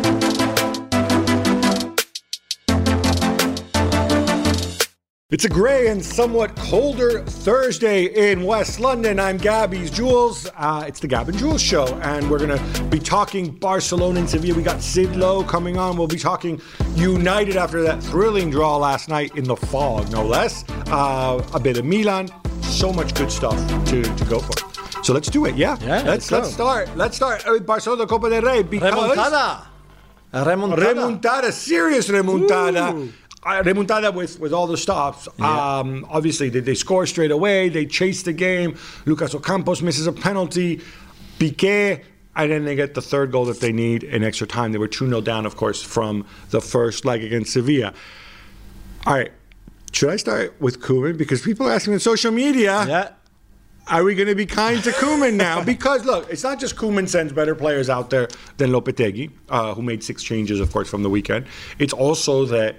It's a grey and somewhat colder Thursday in West London. I'm Gabby's Jules. It's the Gab and Jules show, and we're going to be talking Barcelona and Sevilla. We got Sid Lowe coming on. We'll be talking United after that thrilling draw last night in the fog, no less. A bit of Milan. So much good stuff to go for. So let's do it, yeah? Let's start. Let's start with Barcelona Copa del Rey. Remontada. Serious remontada. Ooh. Remontada with all the stops. Obviously, they score straight away. They chase the game. Lucas Ocampos misses a penalty. Piqué, and then they get the third goal that they need in extra time. They were 2-0 down, of course, from the first leg against Sevilla. All right. Should I start with Koeman? Because people are asking on social media, are we going to be kind to Koeman now? Because, look, it's not just Koeman sends better players out there than Lopetegui, who made 6 changes, of course, from the weekend. It's also that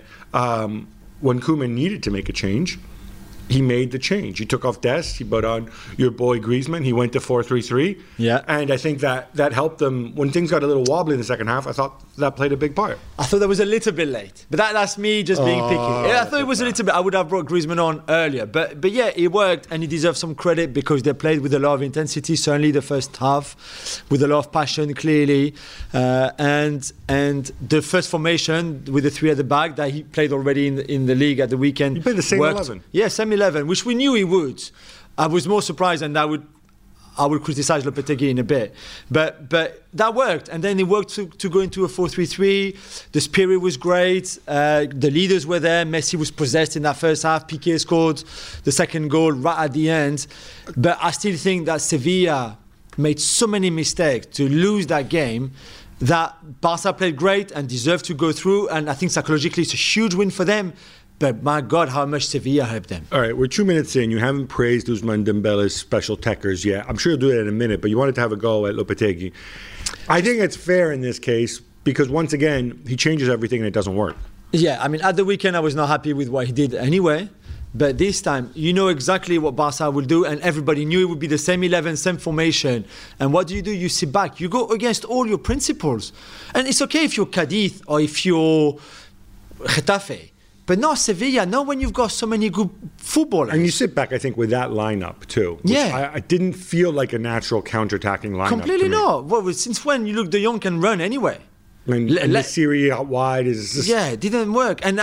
when Koeman needed to make a change, he made the change. He took off Dest. He put on your boy Griezmann. He went to 4-3-3. Yeah. And I think that helped them. When things got a little wobbly in the second half, I thought that played a big part. I thought that was a little bit late. But that's me just being picky. Yeah, I thought it was a little bit. I would have brought Griezmann on earlier. But yeah, it worked, and he deserves some credit because they played with a lot of intensity, certainly the first half, with a lot of passion, clearly. And the first formation with the 3 at the back that he played already in the league at the weekend. He played the same worked. 11. Yeah, same 11, which we knew he would. I was more surprised, and I would criticize Lopetegui in a bit, but that worked, and then it worked to go into a 4-3-3. The spirit was great. The leaders were there. Messi was possessed in that first half. Piqué scored the second goal right at the end. But I still think that Sevilla made so many mistakes to lose that game that Barca played great and deserved to go through. And I think psychologically it's a huge win for them. But my God, how much Sevilla helped them. All right, we're 2 minutes in. You haven't praised Ousmane Dembele's special techers yet. I'm sure you'll do that in a minute, but you wanted to have a go at Lopetegui. I think it's fair in this case because, once again, he changes everything and it doesn't work. Yeah, I mean, at the weekend, I was not happy with what he did anyway. But this time, you know exactly what Barca will do, and everybody knew it would be the same 11, same formation. And what do? You sit back. You go against all your principles. And it's okay if you're Cadiz or if you're Getafe. But not Sevilla, not when you've got so many good footballers. And you sit back, I think, with that lineup, too. Yeah. I didn't feel like a natural counter-attacking lineup. Completely not. Well, since when? You look, De Jong can run anyway. And the Syria out wide is just... Yeah, it didn't work. And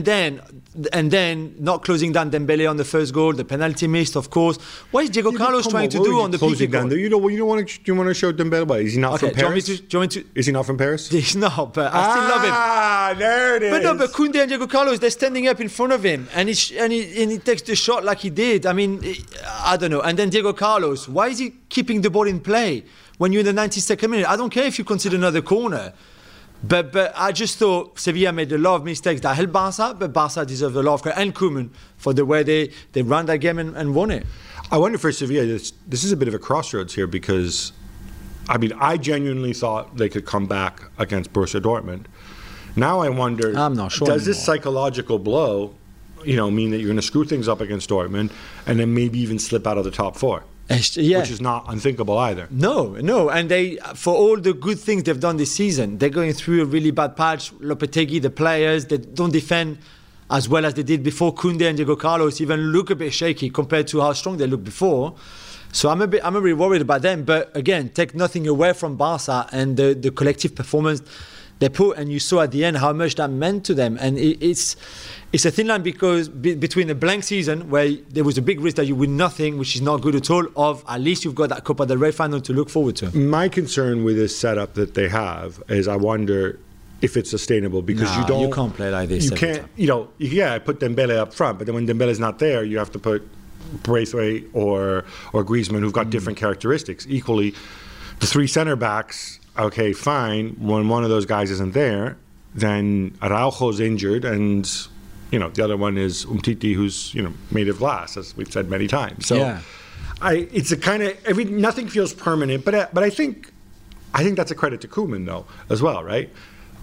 then not closing down Dembele on the first goal, the penalty missed, of course. What is Diego Carlos trying to do on the Piqué goal? You don't want to show Dembele what? Is he not from Paris? Is he not from Paris? He's not, but I still love him. Ah, there it is. But no, but Koundé and Diego Carlos, they're standing up in front of him, and he takes the shot like he did. I mean, I don't know. And then Diego Carlos, why is he keeping the ball in play when you're in the 92nd minute? I don't care if you consider another corner. But I just thought Sevilla made a lot of mistakes that helped Barca, but Barca deserved a lot of credit, and Koeman for the way they ran that game and won it. I wonder for Sevilla, this is a bit of a crossroads here because, I mean, I genuinely thought they could come back against Borussia Dortmund. Now I wonder, I'm not sure does anymore. this psychological blow, mean that you're going to screw things up against Dortmund and then maybe even slip out of the top 4? Yeah. Which is not unthinkable either. No. And they, for all the good things they've done this season, they're going through a really bad patch. Lopetegui, the players, they don't defend as well as they did before. Koundé and Diego Carlos even look a bit shaky compared to how strong they looked before. So I'm a bit worried about them. But again, take nothing away from Barca and the collective performance they put, and you saw at the end how much that meant to them. And it's a thin line because between a blank season where there was a big risk that you win nothing, which is not good at all, of at least you've got that Copa del Rey final to look forward to. My concern with this setup that they have is I wonder if it's sustainable because you can't play like this. You can't, I put Dembele up front, but then when Dembele's not there, you have to put Braithwaite or Griezmann, who've got different characteristics. Equally, the 3 center backs. Okay, fine. When one of those guys isn't there, then Araujo's injured, and the other one is Umtiti, who's made of glass, as we've said many times. So, yeah. It's a kind of nothing feels permanent, but I think that's a credit to Koeman though as well, right?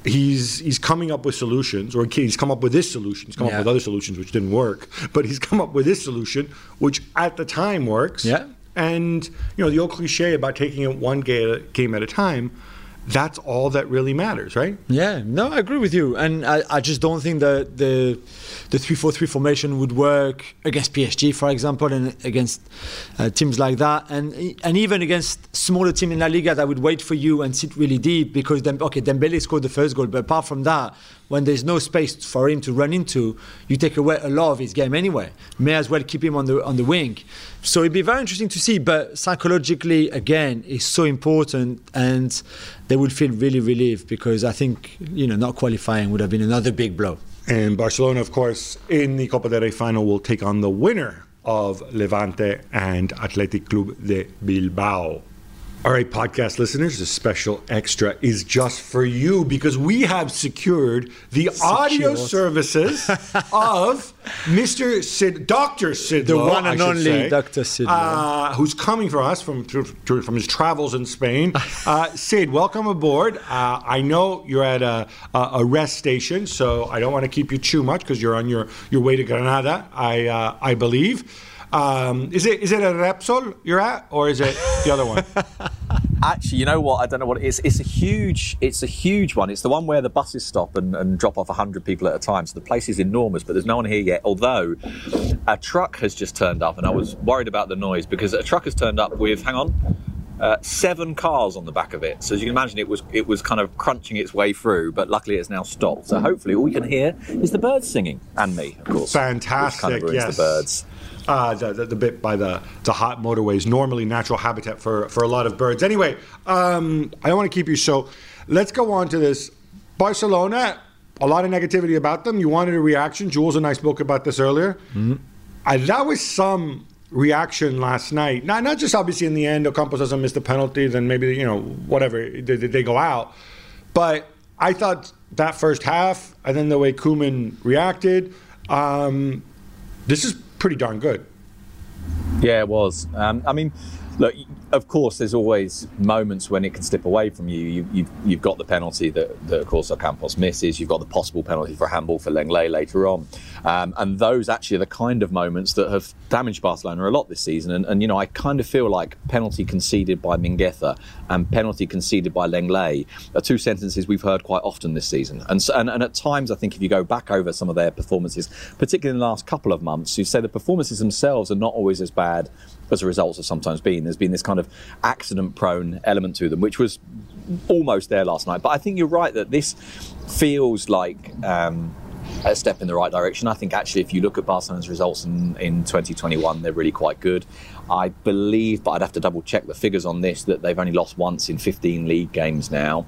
He's coming up with solutions, or he's come up with this solution. He's come up with other solutions which didn't work, but he's come up with this solution which at the time works. Yeah. And the old cliche about taking it one game at a time, that's all that really matters, right? Yeah, no, I agree with you, and I just don't think that the 3-4-3 formation would work against PSG, for example, and against teams like that, and even against smaller teams in La Liga that would wait for you and sit really deep, because Dembele scored the first goal, but apart from that, when there's no space for him to run into, you take away a lot of his game anyway. May as well keep him on the wing. So it'd be very interesting to see, but psychologically, again, it's so important, and they would feel really relieved, because I think, not qualifying would have been another big blow. And Barcelona, of course, in the Copa del Rey final will take on the winner of Levante and Athletic Club de Bilbao. All right, podcast listeners, this special extra is just for you, because we have secured the audio services of Mr. Dr. Sidlow, the one and only Dr. Sidlow, who's coming for us from his travels in Spain. Sid, welcome aboard. I know you're at a rest station, so I don't want to keep you too much, because you're on your way to Granada, I believe. Is it a Repsol you're at, or is it the other one? Actually, you know what? I don't know what it is. It's a huge one. It's the one where the buses stop and drop off 100 people at a time. So the place is enormous, but there's no one here yet. Although a truck has just turned up, and I was worried about the noise, because a truck has turned up with 7 cars on the back of it. So as you can imagine, it was kind of crunching its way through, but luckily it's now stopped. So hopefully all you can hear is the birds singing, and me, of course. Fantastic. Which kind of ruins the birds. The bit by the hot motorways, normally natural habitat for a lot of birds. Anyway, I don't want to keep you, so let's go on to this. Barcelona, a lot of negativity about them. You wanted a reaction. Jules and I spoke about this earlier. Mm-hmm. That was some reaction last night. Not just obviously in the end, Ocampos doesn't miss the penalty, then maybe, whatever, they go out. But I thought that first half, and then the way Koeman reacted, this is pretty darn good. Yeah, it was. I mean, look, of course, there's always moments when it can slip away from you. You've got the penalty that of course, Ocampos misses. You've got the possible penalty for a handball for Lenglet later on. And those actually are the kind of moments that have damaged Barcelona a lot this season. And I kind of feel like penalty conceded by Mingueza and penalty conceded by Lenglet are two sentences we've heard quite often this season. And at times, I think if you go back over some of their performances, particularly in the last couple of months, you say the performances themselves are not always as bad as the results have sometimes been. There's been this kind of accident-prone element to them, which was almost there last night. But I think you're right that this feels like a step in the right direction. I think actually if you look at Barcelona's results in 2021, they're really quite good. I believe, but I'd have to double check the figures on this, that they've only lost once in 15 league games now.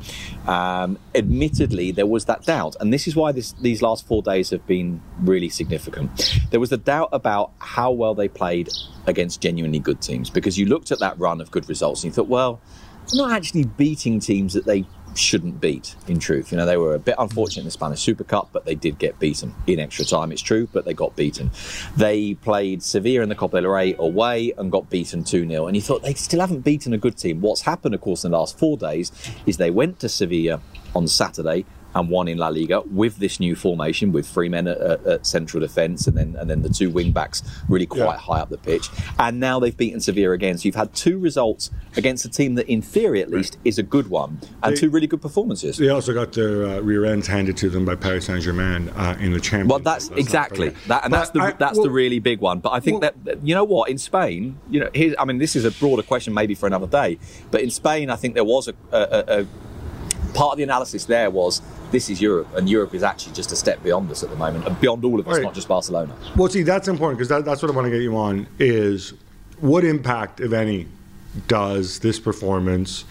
Admittedly, there was that doubt, and this is why these last 4 days have been really significant. There was the doubt about how well they played against genuinely good teams, because you looked at that run of good results and you thought, well, they're not actually beating teams that they shouldn't beat, in truth. They were a bit unfortunate in the Spanish Super Cup, but they did get beaten in extra time, it's true, but they got beaten. They played Sevilla in the Copa del Rey away and got beaten 2-0, and you thought they still haven't beaten a good team. What's happened, of course, in the last 4 days is they went to Sevilla on Saturday and won in La Liga with this new formation, with 3 men at central defence and then the 2 wing backs really quite high up the pitch. And now they've beaten Sevilla again. So you've had 2 results against a team that, in theory at least, is a good one, and 2 really good performances. They also got their rear ends handed to them by Paris Saint-Germain in the Champions League. Well, that's exactly that, and that's the really big one. But I think that in Spain, this is a broader question maybe for another day. But in Spain, I think there was a part of the analysis there was, this is Europe, and Europe is actually just a step beyond us at the moment, and beyond all of us, not just Barcelona. Well, see, that's important, because that's what I want to get you on, is what impact, if any, does this performance,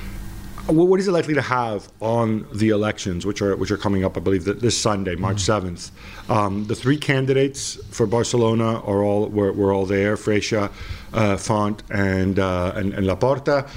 what is it likely to have on the elections, which are coming up, I believe, this Sunday, March 7th? The 3 candidates for Barcelona were all there, Freixa, Font, and Laporta.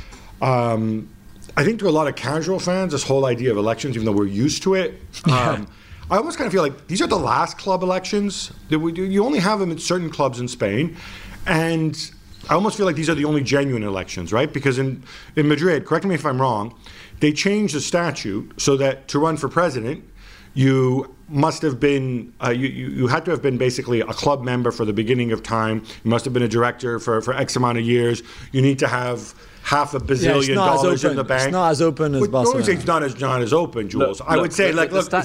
I think to a lot of casual fans, this whole idea of elections, even though we're used to it, I almost kind of feel like these are the last club elections that we do. You only have them at certain clubs in Spain, and I almost feel like these are the only genuine elections, right? Because in Madrid, correct me if I'm wrong, they changed the statute so that to run for president, you must have been, you had to have been basically a club member for the beginning of time. You must have been a director for X amount of years. You need to have $500 million in the bank. It's not as open as Barcelona. Don't say it's not as open, Jules. I would say,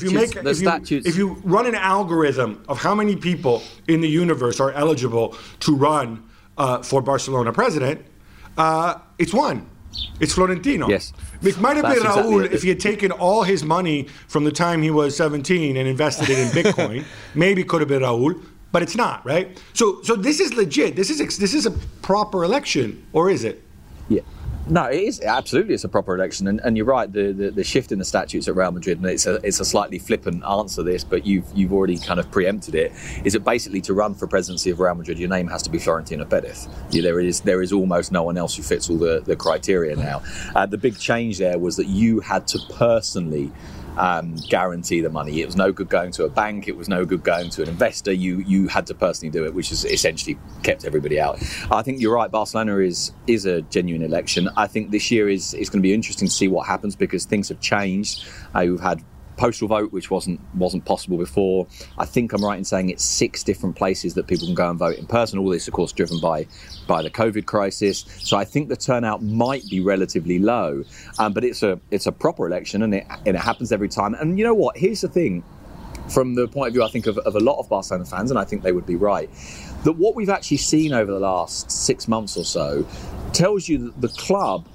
if you run an algorithm of how many people in the universe are eligible to run for Barcelona president, it's one. It's Florentino. Yes. It might have been exactly Raul if he had taken all his money from the time he was 17 and invested it in Bitcoin. Maybe it could have been Raul, but it's not, right? So this is legit. This is a proper election, or is it? Yeah. No, it is absolutely. It's a proper election, and you're right. The shift in the statutes at Real Madrid, and it's a slightly flippant answer to this, but you've already kind of preempted it. Is that basically to run for presidency of Real Madrid, your name has to be Florentino Perez? There is almost no one else who fits all the criteria now. The big change there was that you had to personally guarantee the money. It was no good going to a bank. It was no good going to an investor. You had to personally do it, which has essentially kept everybody out. I think you're right. Barcelona is a genuine election. I think this year is going to be interesting to see what happens because things have changed. We've had postal vote, which wasn't possible before. I think I'm right in saying it's 6 different places that people can go and vote in person. All this, of course, driven by the COVID crisis. So I think the turnout might be relatively low, but it's a proper election, and it happens every time. And you know what? Here's the thing. From the point of view, I think, of a lot of Barcelona fans, and I think they would be right, that what we've actually seen over the last 6 months or so tells you that the club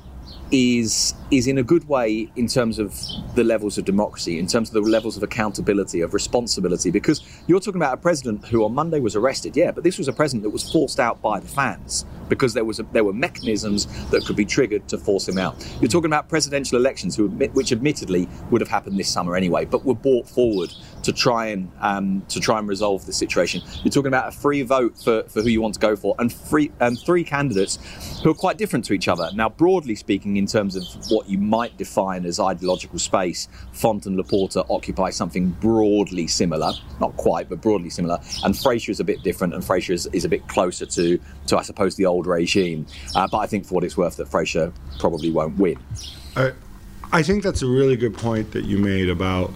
is in a good way in terms of the levels of democracy, in terms of the levels of accountability, of responsibility, because you're talking about a president who on Monday was arrested, but this was a president that was forced out by the fans because there were mechanisms that could be triggered to force him out. You're talking about presidential elections which admittedly would have happened this summer anyway, but were brought forward to try and resolve the situation. You're talking about a free vote for who you want to go for, and 3 candidates who are quite different to each other. Now, broadly speaking, in terms of what you might define as ideological space, Font and Laporta occupy something broadly similar, not quite, but broadly similar. And Freixo is a bit different, and Freixo is a bit closer to I suppose, the old regime. But I think, for what it's worth, that Freixo probably won't win. I think that's a really good point that you made about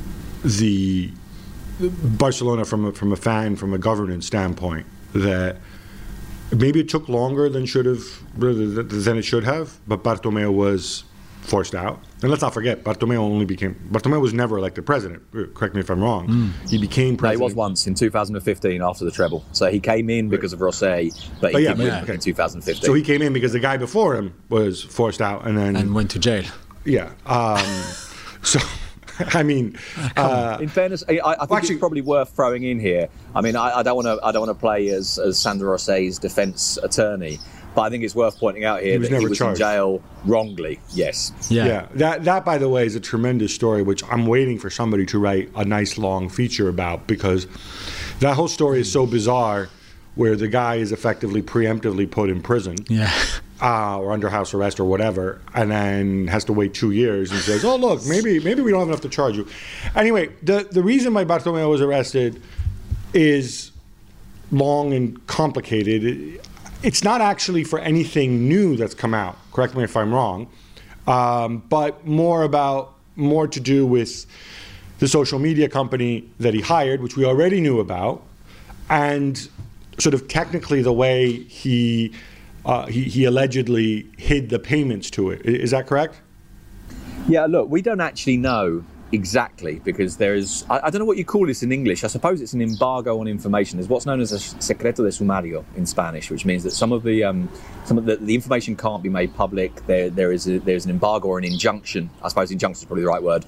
the Barcelona from a fan, from a governance standpoint, that maybe it took longer than it should have, but Bartomeu was forced out. And let's not forget, Bartomeu was never elected president. Correct me if I'm wrong. He became president. No, he was once in 2015 after the treble. So he came in because of Rosé, but he didn't win in 2015. So he came in because the guy before him was forced out and went to jail. Yeah. So, I mean, in fairness, I think it's probably worth throwing in here. I mean, I don't want to play as Sandro Rosé's defence attorney, but I think it's worth pointing out here that he was in jail wrongly. Yes. Yeah. That, by the way, is a tremendous story, which I'm waiting for somebody to write a nice long feature about, because that whole story is so bizarre, where the guy is effectively preemptively put in prison. Yeah. Or under house arrest or whatever, and then has to wait 2 years and says, oh, look, maybe we don't have enough to charge you. Anyway, the reason why Bartomeu was arrested is long and complicated. It's not actually for anything new that's come out, correct me if I'm wrong, but more to do with the social media company that he hired, which we already knew about, and sort of technically the way he allegedly hid the payments to it. Is that correct? Yeah, look, we don't actually know exactly, because there is, I don't know what you call this in English. I suppose it's an embargo on information. There's what's known as a secreto de sumario in Spanish, which means that some of the information can't be made public. There's an embargo or an injunction. I suppose injunction is probably the right word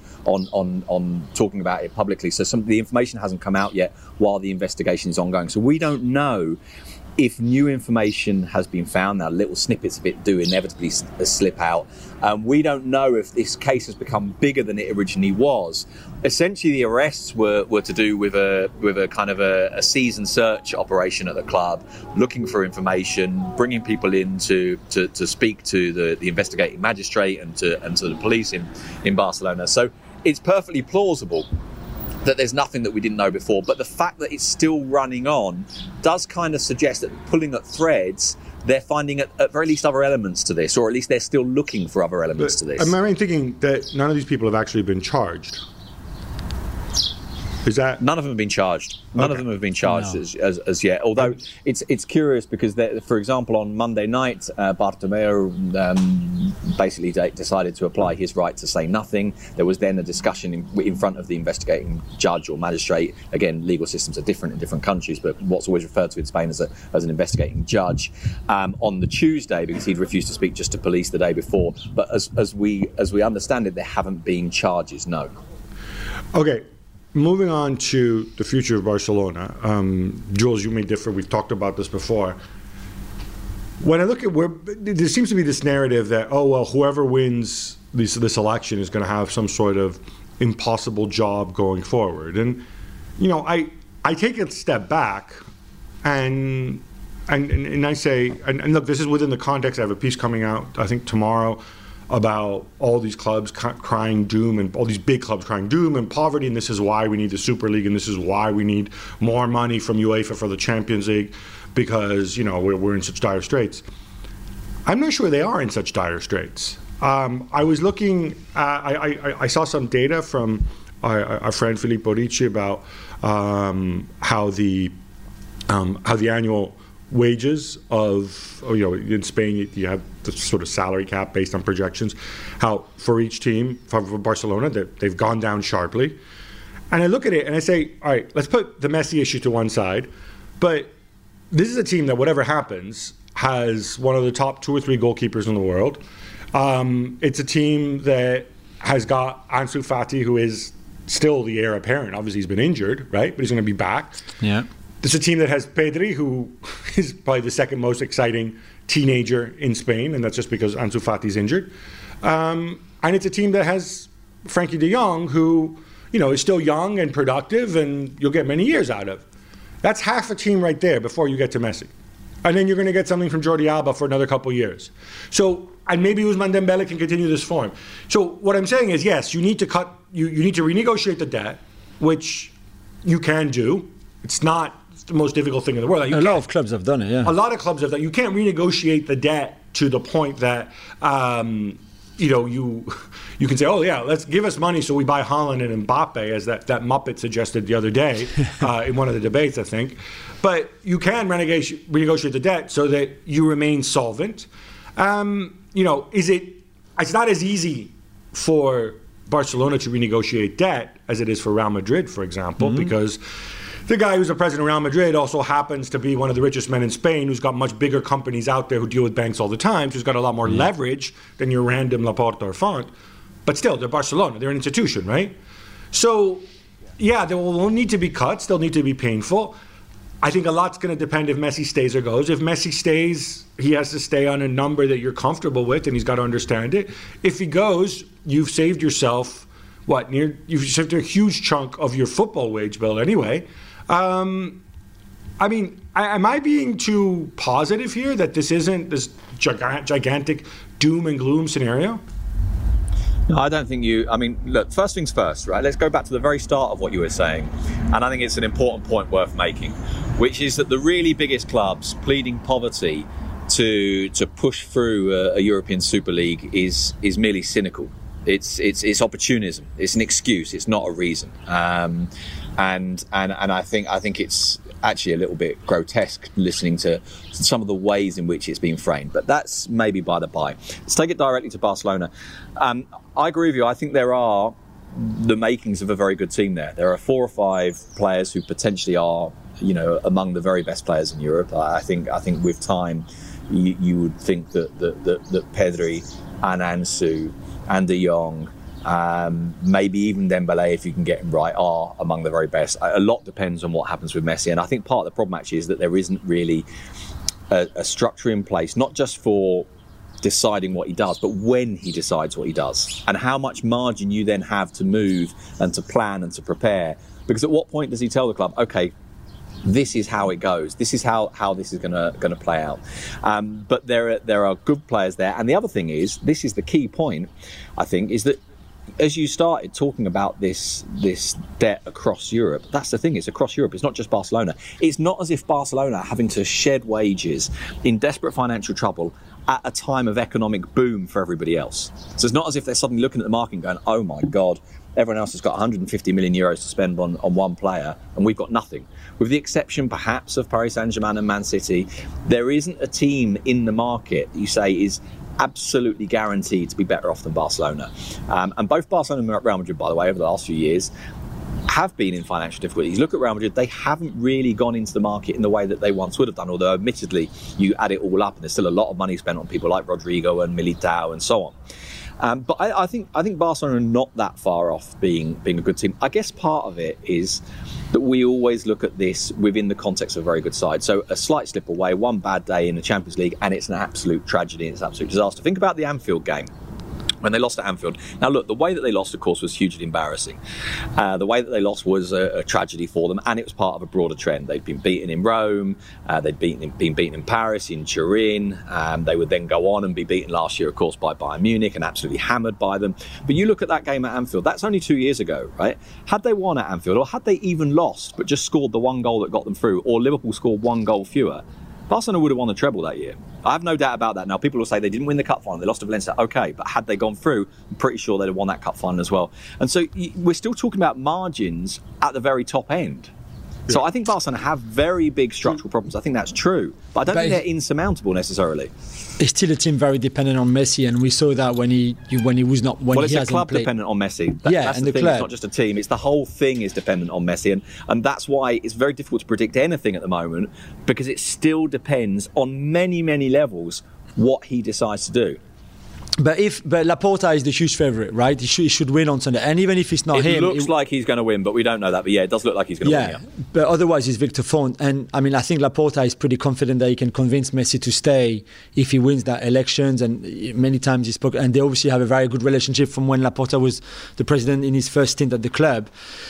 on talking about it publicly. So some of the information hasn't come out yet while the investigation is ongoing. So we don't know if new information has been found. Now, little snippets of it do inevitably slip out. We don't know if this case has become bigger than it originally was. Essentially, the arrests were to do with a kind of a season search operation at the club, looking for information, bringing people in to speak to the investigating magistrate and to the police in Barcelona. So it's perfectly plausible that there's nothing that we didn't know before, but the fact that it's still running on does kind of suggest that pulling at threads, they're finding at very least other elements to this, or at least they're still looking for other elements to this. Am I right in thinking that none of these people have actually been charged? Is that none of them have been charged? None of them have been charged as yet. Although it's curious because, for example, on Monday night, Bartomeu basically decided to apply his right to say nothing. There was then a discussion in front of the investigating judge or magistrate. Again, legal systems are different in different countries, but what's always referred to in Spain as an investigating judge on the Tuesday, because he'd refused to speak just to police the day before. But as we understand it, there haven't been charges. No. Okay. Moving on to the future of Barcelona, Jules, you may differ. We've talked about this before. When I look at there seems to be this narrative that, whoever wins this election is going to have some sort of impossible job going forward. And, I take a step back and I say, and look, this is within the context. I have a piece coming out, I think, tomorrow, about all these clubs crying doom, and all these big clubs crying doom and poverty, and this is why we need the Super League, and this is why we need more money from UEFA for the Champions League, because we're in such dire straits. I'm not sure they are in such dire straits. I was looking, I saw some data from our friend Filippo Ricci about how the annual wages of, in Spain you have the sort of salary cap based on projections, how for each team, for Barcelona, they've gone down sharply. And I look at it and I say, all right, let's put the Messi issue to one side, but this is a team that, whatever happens, has one of the top 2 or 3 goalkeepers in the world. It's a team that has got Ansu Fati, who is still the heir apparent. Obviously he's been injured, right? But he's going to be back. Yeah. It's a team that has Pedri, who is probably the second most exciting teenager in Spain, and that's just because Ansu Fati's injured. And it's a team that has Frankie de Jong, who, is still young and productive, and you'll get many years out of. That's half a team right there before you get to Messi. And then you're going to get something from Jordi Alba for another couple years. So, and maybe Ousmane Dembele can continue this form. So what I'm saying is, yes, you need to you need to renegotiate the debt, which you can do. It's not the most difficult thing in the world. A lot of clubs have done it, yeah. A lot of clubs have done it. You can't renegotiate the debt to the point that, you can say, let's give us money so we buy Haaland and Mbappe, as that Muppet suggested the other day in one of the debates, I think. But you can renegotiate the debt so that you remain solvent. It's not as easy for Barcelona to renegotiate debt as it is for Real Madrid, for example, because the guy who's the president of Real Madrid also happens to be one of the richest men in Spain, who's got much bigger companies out there who deal with banks all the time, who's got a lot more leverage than your random Laporta or Font. But still, they're Barcelona. They're an institution, right? So, there will need to be cuts. They'll need to be painful. I think a lot's going to depend if Messi stays or goes. If Messi stays, he has to stay on a number that you're comfortable with, and he's got to understand it. If he goes, you've saved yourself, you've saved a huge chunk of your football wage bill anyway. Am I being too positive here that this isn't this gigantic doom and gloom scenario? No, I don't think look, first things first, right? Let's go back to the very start of what you were saying. And I think it's an important point worth making, which is that the really biggest clubs pleading poverty to push through a European Super League is merely cynical. It's opportunism. It's an excuse. It's not a reason. And I think it's actually a little bit grotesque listening to some of the ways in which it's been framed. But that's maybe by the by. Let's take it directly to Barcelona. I agree with you. I think there are the makings of a very good team there. There are 4 or 5 players who potentially are, among the very best players in Europe. I think with time, you would think that Pedri and Ansu and De Jong, maybe even Dembele, if you can get him right, are among the very best. A lot depends on what happens with Messi, and I think part of the problem actually is that there isn't really a structure in place, not just for deciding what he does, but when he decides what he does, and how much margin you then have to move and to plan and to prepare. Because at what point does he tell the club, okay, this is how it goes, this is how this is going to play out? But there are good players there, and the other thing is, this is the key point, I think, is that as you started talking about this debt across Europe, that's the thing, it's across Europe, it's not just Barcelona. It's not as if Barcelona are having to shed wages in desperate financial trouble at a time of economic boom for everybody else. So it's not as if they're suddenly looking at the market and going, oh my God, Everyone else has got 150 million euros to spend on one player, and we've got nothing. With the exception, perhaps, of Paris Saint-Germain and Man City, there isn't a team in the market that you say is absolutely guaranteed to be better off than Barcelona. And both Barcelona and Real Madrid, by the way, over the last few years, have been in financial difficulties. Look at Real Madrid, they haven't really gone into the market in the way that they once would have done, although admittedly you add it all up and there's still a lot of money spent on people like Rodrigo and Militao and so on. But I think Barcelona are not that far off being a good team. I guess part of it is that we always look at this within the context of a very good side. So a slight slip away, one bad day in the Champions League, and it's an absolute tragedy, it's an absolute disaster. Think about the Anfield game, when they lost at Anfield. Now look, the way that they lost, of course, was hugely embarrassing. The way that they lost was a tragedy for them, and it was part of a broader trend. They'd been beaten in Rome, they'd been beaten in Paris, in Turin. They would then go on and be beaten last year, of course, by Bayern Munich and absolutely hammered by them. But you look at that game at Anfield, that's only 2 years ago, right? Had they won at Anfield, or had they even lost but just scored the one goal that got them through, or Liverpool scored one goal fewer, Barcelona would have won the treble that year. I have no doubt about that. Now, people will say they didn't win the cup final, they lost to Valencia. Okay, but had they gone through, I'm pretty sure they'd have won that cup final as well. And so we're still talking about margins at the very top end. Yeah. So I think Barcelona have very big structural problems. I think that's true. But I don't think they're insurmountable necessarily. It's still a team very dependent on Messi, and we saw that when he was not when well, he it's a club played. Dependent on Messi. That's the the thing. club. It's not just a team. It's the whole thing is dependent on Messi, and that's why it's very difficult to predict anything at the moment, because it still depends on many levels what he decides to do. But Laporta is the huge favourite, right? He should win on Sunday, and even if it's not him, it looks like he's going to win, but we don't know that. But yeah, it does look like he's going to win. Yeah, but otherwise it's Victor Font, and I mean I think Laporta is pretty confident that he can convince Messi to stay if he wins that elections. And many times he spoke, and they obviously have a very good relationship from when Laporta was the president in his first stint at the club.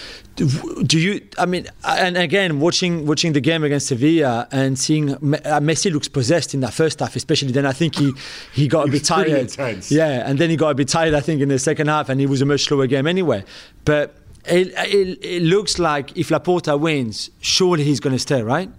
Do you? I mean, and again, watching the game against Sevilla and seeing Messi looks possessed in that first half, especially. Then I think he got a bit tired. Intense. Yeah, and then he got a bit tired, I think, in the second half, and it was a much slower game anyway. But it looks like if Laporta wins, surely he's going to stay, right?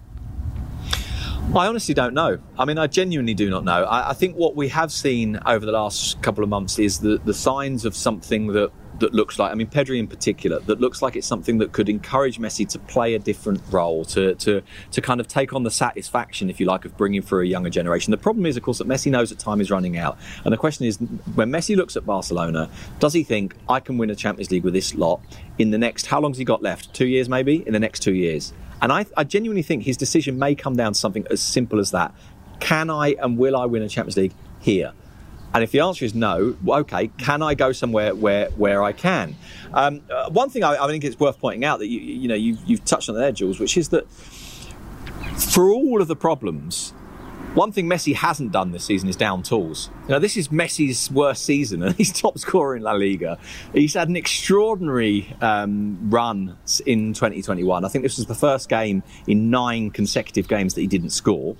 I honestly don't know. I mean, I genuinely do not know. I think what we have seen over the last couple of months is the signs of something that looks like, I mean, Pedri in particular, that looks like it's something that could encourage Messi to play a different role, to kind of take on the satisfaction, if you like, of bringing through a younger generation. The problem is, of course, that Messi knows that time is running out. And the question is, when Messi looks at Barcelona, does he think, I can win a Champions League with this lot in the next, how long has he got left? 2 years maybe? In the next 2 years. And I genuinely think his decision may come down to something as simple as that. Can I and will I win a Champions League here? And if the answer is no, okay, can I go somewhere where I can? One thing I think it's worth pointing out that you've touched on there, Jules, which is that for all of the problems, one thing Messi hasn't done this season is down tools. This is Messi's worst season, and he's top scorer in La Liga. He's had an extraordinary run in 2021. I think this was the first game in 9 consecutive games that he didn't score.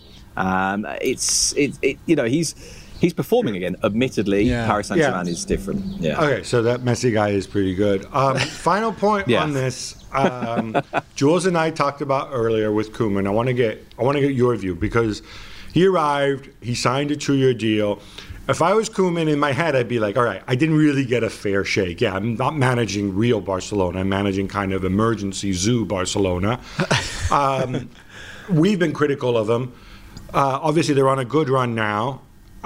He's performing again. Admittedly, Paris Saint-Germain is different. Yeah. Okay, so that Messi guy is pretty good. Final point on this. Jules and I talked about earlier with Koeman. I want to get your view, because he arrived, he signed a 2-year deal. If I was Koeman, in my head, I'd be like, all right, I didn't really get a fair shake. Yeah, I'm not managing real Barcelona. I'm managing kind of emergency zoo Barcelona. We've been critical of him. Obviously, they're on a good run now.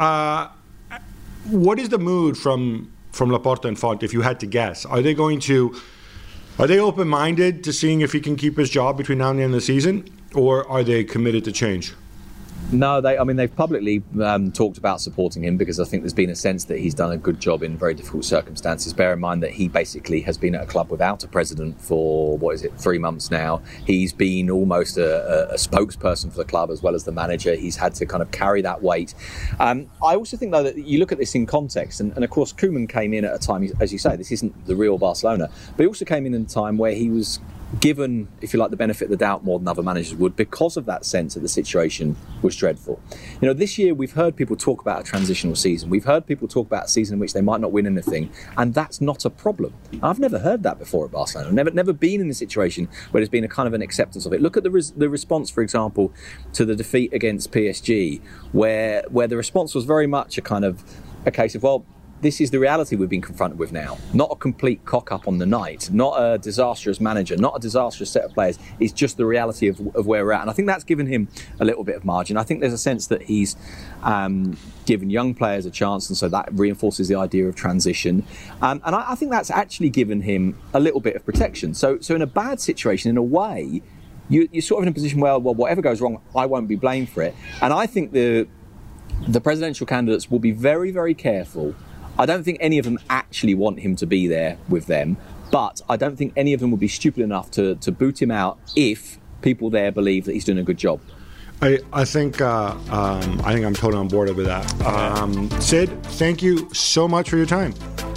What is the mood from Laporta and Font, if you had to guess? Are they open-minded to seeing if he can keep his job between now and the end of the season, or are they committed to change? No, they've publicly talked about supporting him, because I think there's been a sense that he's done a good job in very difficult circumstances. Bear in mind that he basically has been at a club without a president for, 3 months now. He's been almost a spokesperson for the club as well as the manager. He's had to kind of carry that weight. I also think, though, that you look at this in context, and of course Koeman came in at a time, as you say, this isn't the real Barcelona, but he also came in a time where he was given, if you like, the benefit of the doubt more than other managers would, because of that sense that the situation was dreadful. This year we've heard people talk about a transitional season. We've heard people talk about a season in which they might not win anything, and that's not a problem. I've never heard that before at Barcelona. I've never been in a situation where there's been a kind of an acceptance of it. Look at the response, for example, to the defeat against PSG, where the response was very much a kind of a case of, well, this is the reality we've been confronted with now. Not a complete cock-up on the night, not a disastrous manager, not a disastrous set of players. It's just the reality of where we're at. And I think that's given him a little bit of margin. I think there's a sense that he's given young players a chance, and so that reinforces the idea of transition. And I think that's actually given him a little bit of protection. So in a bad situation, in a way, you're sort of in a position where, well, whatever goes wrong, I won't be blamed for it. And I think the presidential candidates will be very, very careful. I don't think any of them actually want him to be there with them, but I don't think any of them would be stupid enough to boot him out if people there believe that he's doing a good job. I think I'm totally on board with that. Sid, thank you so much for your time.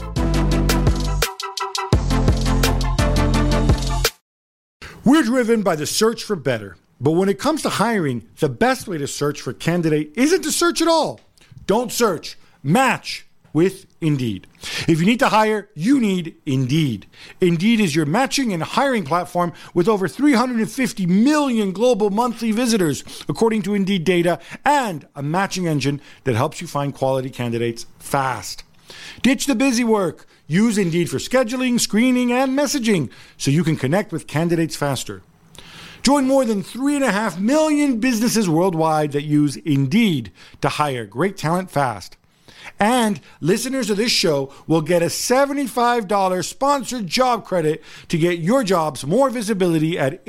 We're driven by the search for better. But when it comes to hiring, the best way to search for a candidate isn't to search at all. Don't search. Match with Indeed. If you need to hire, you need Indeed. Indeed is your matching and hiring platform with over 350 million global monthly visitors, according to Indeed data, and a matching engine that helps you find quality candidates fast. Ditch the busy work. Use Indeed for scheduling, screening, and messaging so you can connect with candidates faster. Join more than 3.5 million businesses worldwide that use Indeed to hire great talent fast. And listeners of this show will get a $75 sponsored job credit to get your jobs more visibility at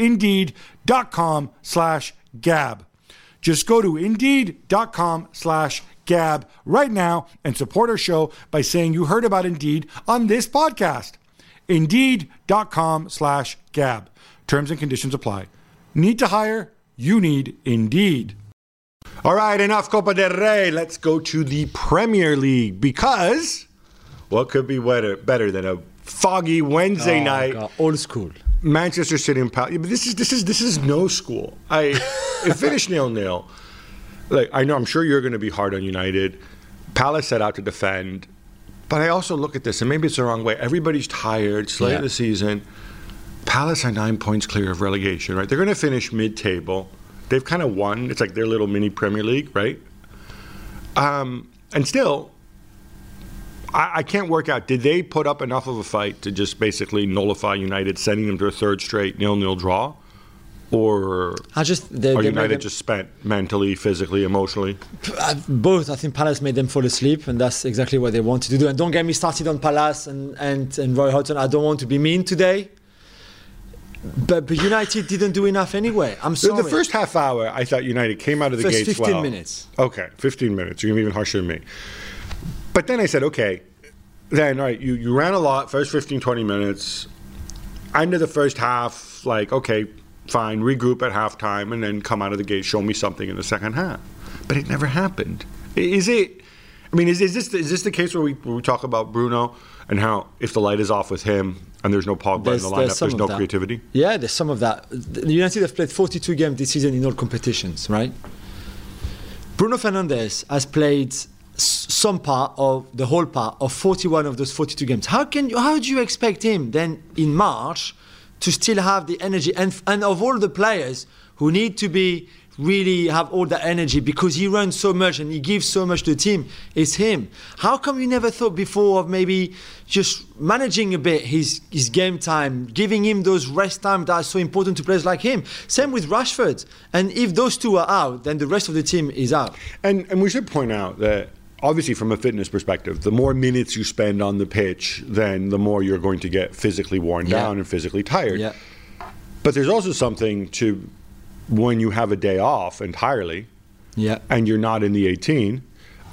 Indeed.com/Gab. Just go to Indeed.com/Gab right now and support our show by saying you heard about Indeed on this podcast. Indeed.com/Gab. Terms and conditions apply. Need to hire? You need Indeed. All right, enough Copa del Rey. Let's go to the Premier League because what could be better than a foggy Wednesday night? God, old school. Manchester City and Palace. But this is no school. It finished 0-0. Like, I know, I'm sure you're going to be hard on United. Palace set out to defend, but I also look at this, and maybe it's the wrong way. Everybody's tired. It's late in the season. Palace are 9 points clear of relegation, right? They're going to finish mid-table. They've kind of won. It's like their little mini Premier League, right? And still, I can't work out. Did they put up enough of a fight to just basically nullify United, sending them to a third straight 0-0 draw? Or are United just spent mentally, physically, emotionally? Both. I think Palace made them fall asleep, and that's exactly what they wanted to do. And don't get me started on Palace and Roy Hodgson. I don't want to be mean today. But United didn't do enough anyway. I'm sorry. The first half hour, I thought United came out of the gates 15 minutes. Okay, 15 minutes. You're going to be even harsher than me. But then I said, okay, then, all right, you ran a lot, first 15, 20 minutes. End of the first half, like, okay, fine, regroup at halftime, and then come out of the gate, show me something in the second half. But it never happened. Is it? I mean, is this the case where we talk about Bruno and how if the light is off with him and there's no Pogba in the lineup, there's no creativity? Yeah, there's some of that. United have played 42 games this season in all competitions, right? Bruno Fernandes has played some part of the whole part of 41 of those 42 games. How do you expect him then in March to still have the energy and of all the players who need to be really have all that energy because he runs so much and he gives so much to the team, it's him. How come you never thought before of maybe just managing a bit his game time, giving him those rest time that are so important to players like him? Same with Rashford. And if those two are out, then the rest of the team is out. And we should point out that obviously from a fitness perspective, the more minutes you spend on the pitch, then the more you're going to get physically worn down and physically tired. Yeah. But there's also something to when you have a day off entirely, and you're not in the 18,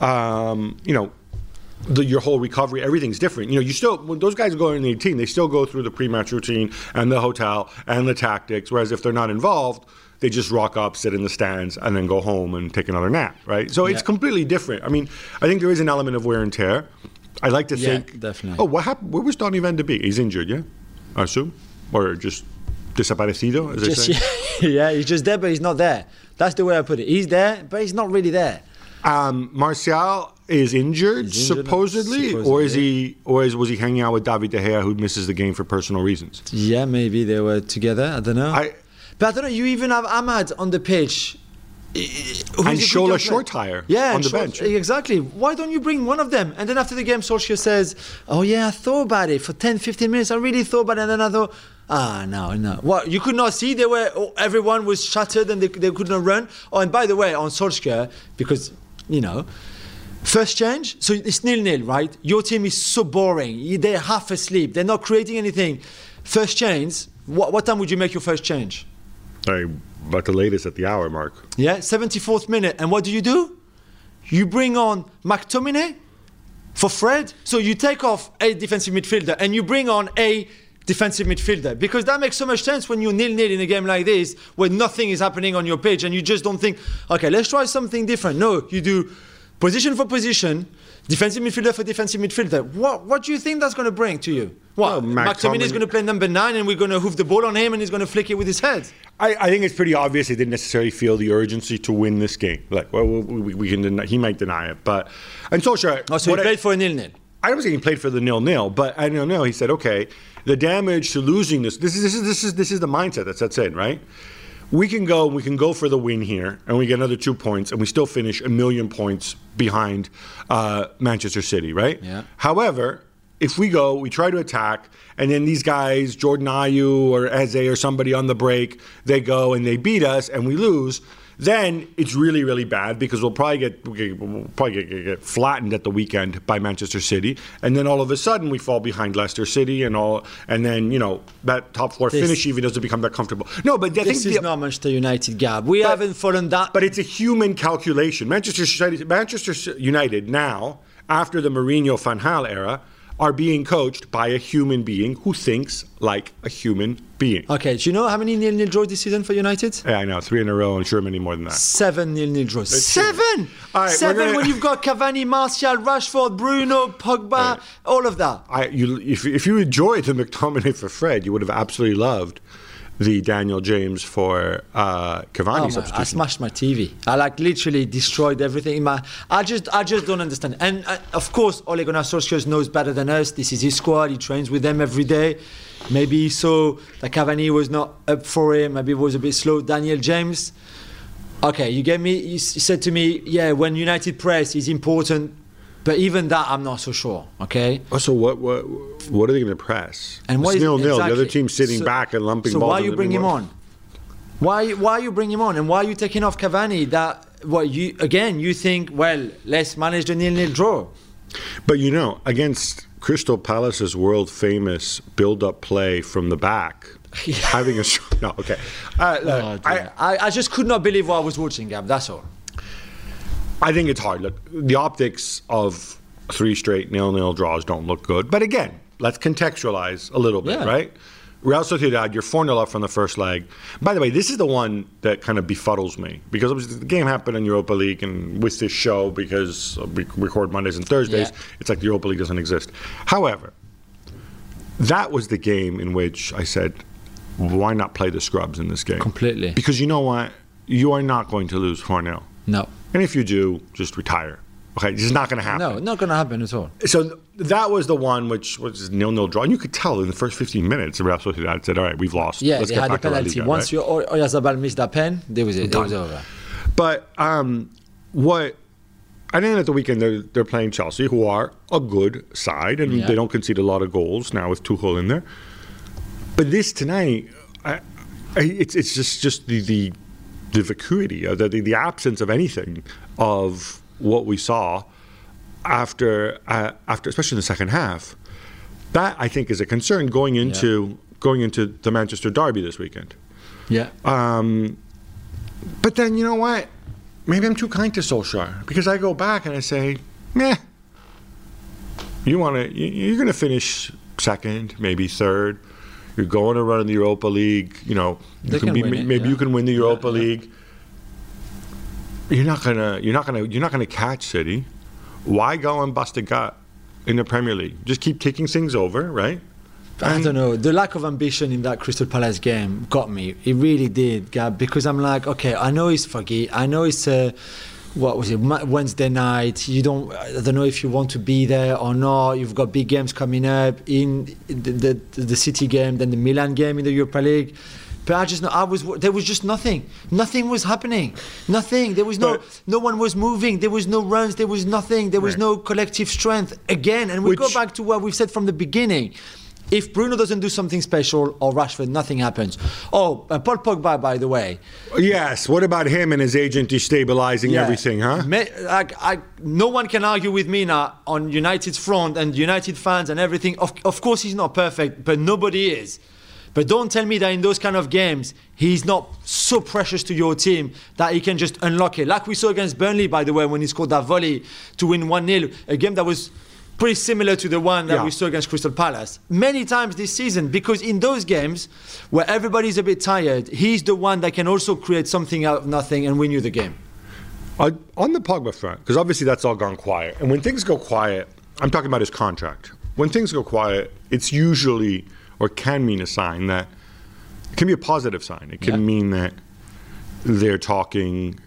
your whole recovery, everything's different. You still, when those guys go in the 18, they still go through the pre-match routine and the hotel and the tactics, whereas if they're not involved, they just rock up, sit in the stands, and then go home and take another nap, right? So it's completely different. I mean, I think there is an element of wear and tear. I like to think, definitely. Oh, what happened? Where was Donny van de Beek? He's injured, yeah? I assume? Or just desaparecido, as they say? Yeah, he's just there, but he's not there. That's the way I put it. He's there, but he's not really there. Martial is injured supposedly, or was he hanging out with David De Gea, who misses the game for personal reasons? Yeah, maybe they were together. I don't know. But I don't know. You even have Ahmad on the pitch And Shola Shortire on the bench. Exactly. Why don't you bring one of them? And then after the game, Solskjaer says, oh yeah, I thought about it for 10, 15 minutes. I really thought about it. And then I thought, no. What, you could not see? Everyone was shattered and they could not run. Oh, and by the way, on Solskjaer, because, first change, so it's 0-0, right? Your team is so boring. They're half asleep. They're not creating anything. First change, what time would you make your first change? About the latest at the hour mark. Yeah, 74th minute. And what do? You bring on McTominay for Fred. So you take off a defensive midfielder and you bring on a defensive midfielder, because that makes so much sense when you're 0-0 in a game like this where nothing is happening on your pitch and you just don't think, okay, let's try something different. No, you do position for position, defensive midfielder for defensive midfielder. What do you think that's going to bring to you? What, McTominay is going to play number 9 and we're going to hoof the ball on him and he's going to flick it with his head? I think it's pretty obvious he didn't necessarily feel the urgency to win this game. Like, well, we can deny, he might deny it, but and Solskjaer. So he played for a 0-0. I don't think he played for the 0-0, but I don't know. He said, okay, the damage to losing this is the mindset that sets in, right? We can go for the win here, and we get another 2 points, and we still finish 1,000,000 points behind Manchester City, right? Yeah. However, if we try to attack, and then these guys, Jordan Ayew or Eze or somebody on the break, they go and they beat us, and we lose, then it's really, really bad, because we'll probably get flattened at the weekend by Manchester City, and then all of a sudden we fall behind Leicester City and then that top 4 finish even doesn't become that comfortable. No, but this is not Manchester United, Gab. We haven't fallen that. But it's a human calculation. Manchester United now, after the Mourinho Van Gaal era, are being coached by a human being who thinks like a human being. Okay, do you know how many 0-0 draws this season for United? Yeah, I know, 3 in a row, and sure many more than that. 7 0-0 draws. That's 7! All right, 7 when you've got Cavani, Martial, Rashford, Bruno, Pogba, all of that. If you enjoyed the McTominay for Fred, you would have absolutely loved the Daniel James for Cavani substitution. I smashed my TV. I literally destroyed everything. I just don't understand. And of course, Ole Gunnar Solskjaer knows better than us. This is his squad. He trains with them every day. Maybe he saw that Cavani was not up for him. Maybe it was a bit slow. Daniel James. Okay, you get me. You said to me, yeah, when United press is important. But even that, I'm not so sure. Okay. Also, what are they going to press? And what it's 0-0. Exactly. The other team's sitting back and lumping balls. So why you bring him on? Why you bring him on? And why are you taking off Cavani? You think, well, let's manage the 0-0 draw. But against Crystal Palace's world famous build-up play from the back. Having a no, okay. I just could not believe what I was watching, Gab. That's all. I think it's hard. Look, the optics of 3 straight 0-0 draws don't look good. But again, let's contextualize a little bit, right? Real Sociedad, you're 4-0 up from the first leg. By the way, this is the one that kind of befuddles me, because the game happened in Europa League, and with this show, because we record Mondays and Thursdays, it's like the Europa League doesn't exist. However, that was the game in which I said, why not play the scrubs in this game? Completely. Because you know what? You are not going to lose 4-0. No. And if you do, just retire. Okay, this is not going to happen. No, not going to happen at all. So that was the one which was 0-0 draw. And you could tell in the first 15 minutes, Real Sociedad said, all right, we've lost. Yeah, Let's they get had a back to La penalty. Liga, Once right? Oyarzabal missed that pen, it was over. But what I think at the weekend they're playing Chelsea, who are a good side, and they don't concede a lot of goals now with Tuchel in there. But this tonight, it's just the vacuity, the absence of anything of what we saw after, especially in the second half. That I think is a concern going into the Manchester derby this weekend. Yeah. But then you know what? Maybe I'm too kind to Solskjaer, because I go back and I say, meh. You're going to finish second, maybe third. You're going to run in the Europa League. You can win the Europa League. You're not gonna catch City. Why go and bust a gut in the Premier League? Just keep kicking things over, right? I don't know. The lack of ambition in that Crystal Palace game got me. It really did, Gab, because I'm like, okay, I know it's foggy. I know it's Wednesday night. I don't know if you want to be there or not. You've got big games coming up in the City game, then the Milan game in the Europa League. But there was just nothing. Nothing was happening. Nothing. There was no one was moving. There was no runs. There was nothing. There was no collective strength again. And we go back to what we've said from the beginning. If Bruno doesn't do something special or Rashford, nothing happens. Paul Pogba, by the way. Yes. What about him and his agent destabilizing everything, huh? No one can argue with me now on United's front and United fans and everything. Of course, he's not perfect, but nobody is. But don't tell me that in those kind of games, he's not so precious to your team that he can just unlock it. Like we saw against Burnley, by the way, when he scored that volley to win 1-0. A game that was pretty similar to the one that we saw against Crystal Palace. Many times this season, because in those games where everybody's a bit tired, he's the one that can also create something out of nothing and win you the game. On the Pogba front, because obviously that's all gone quiet. And when things go quiet, I'm talking about his contract. When things go quiet, it's usually, or can mean a sign that, it can be a positive sign. It can mean that they're talking.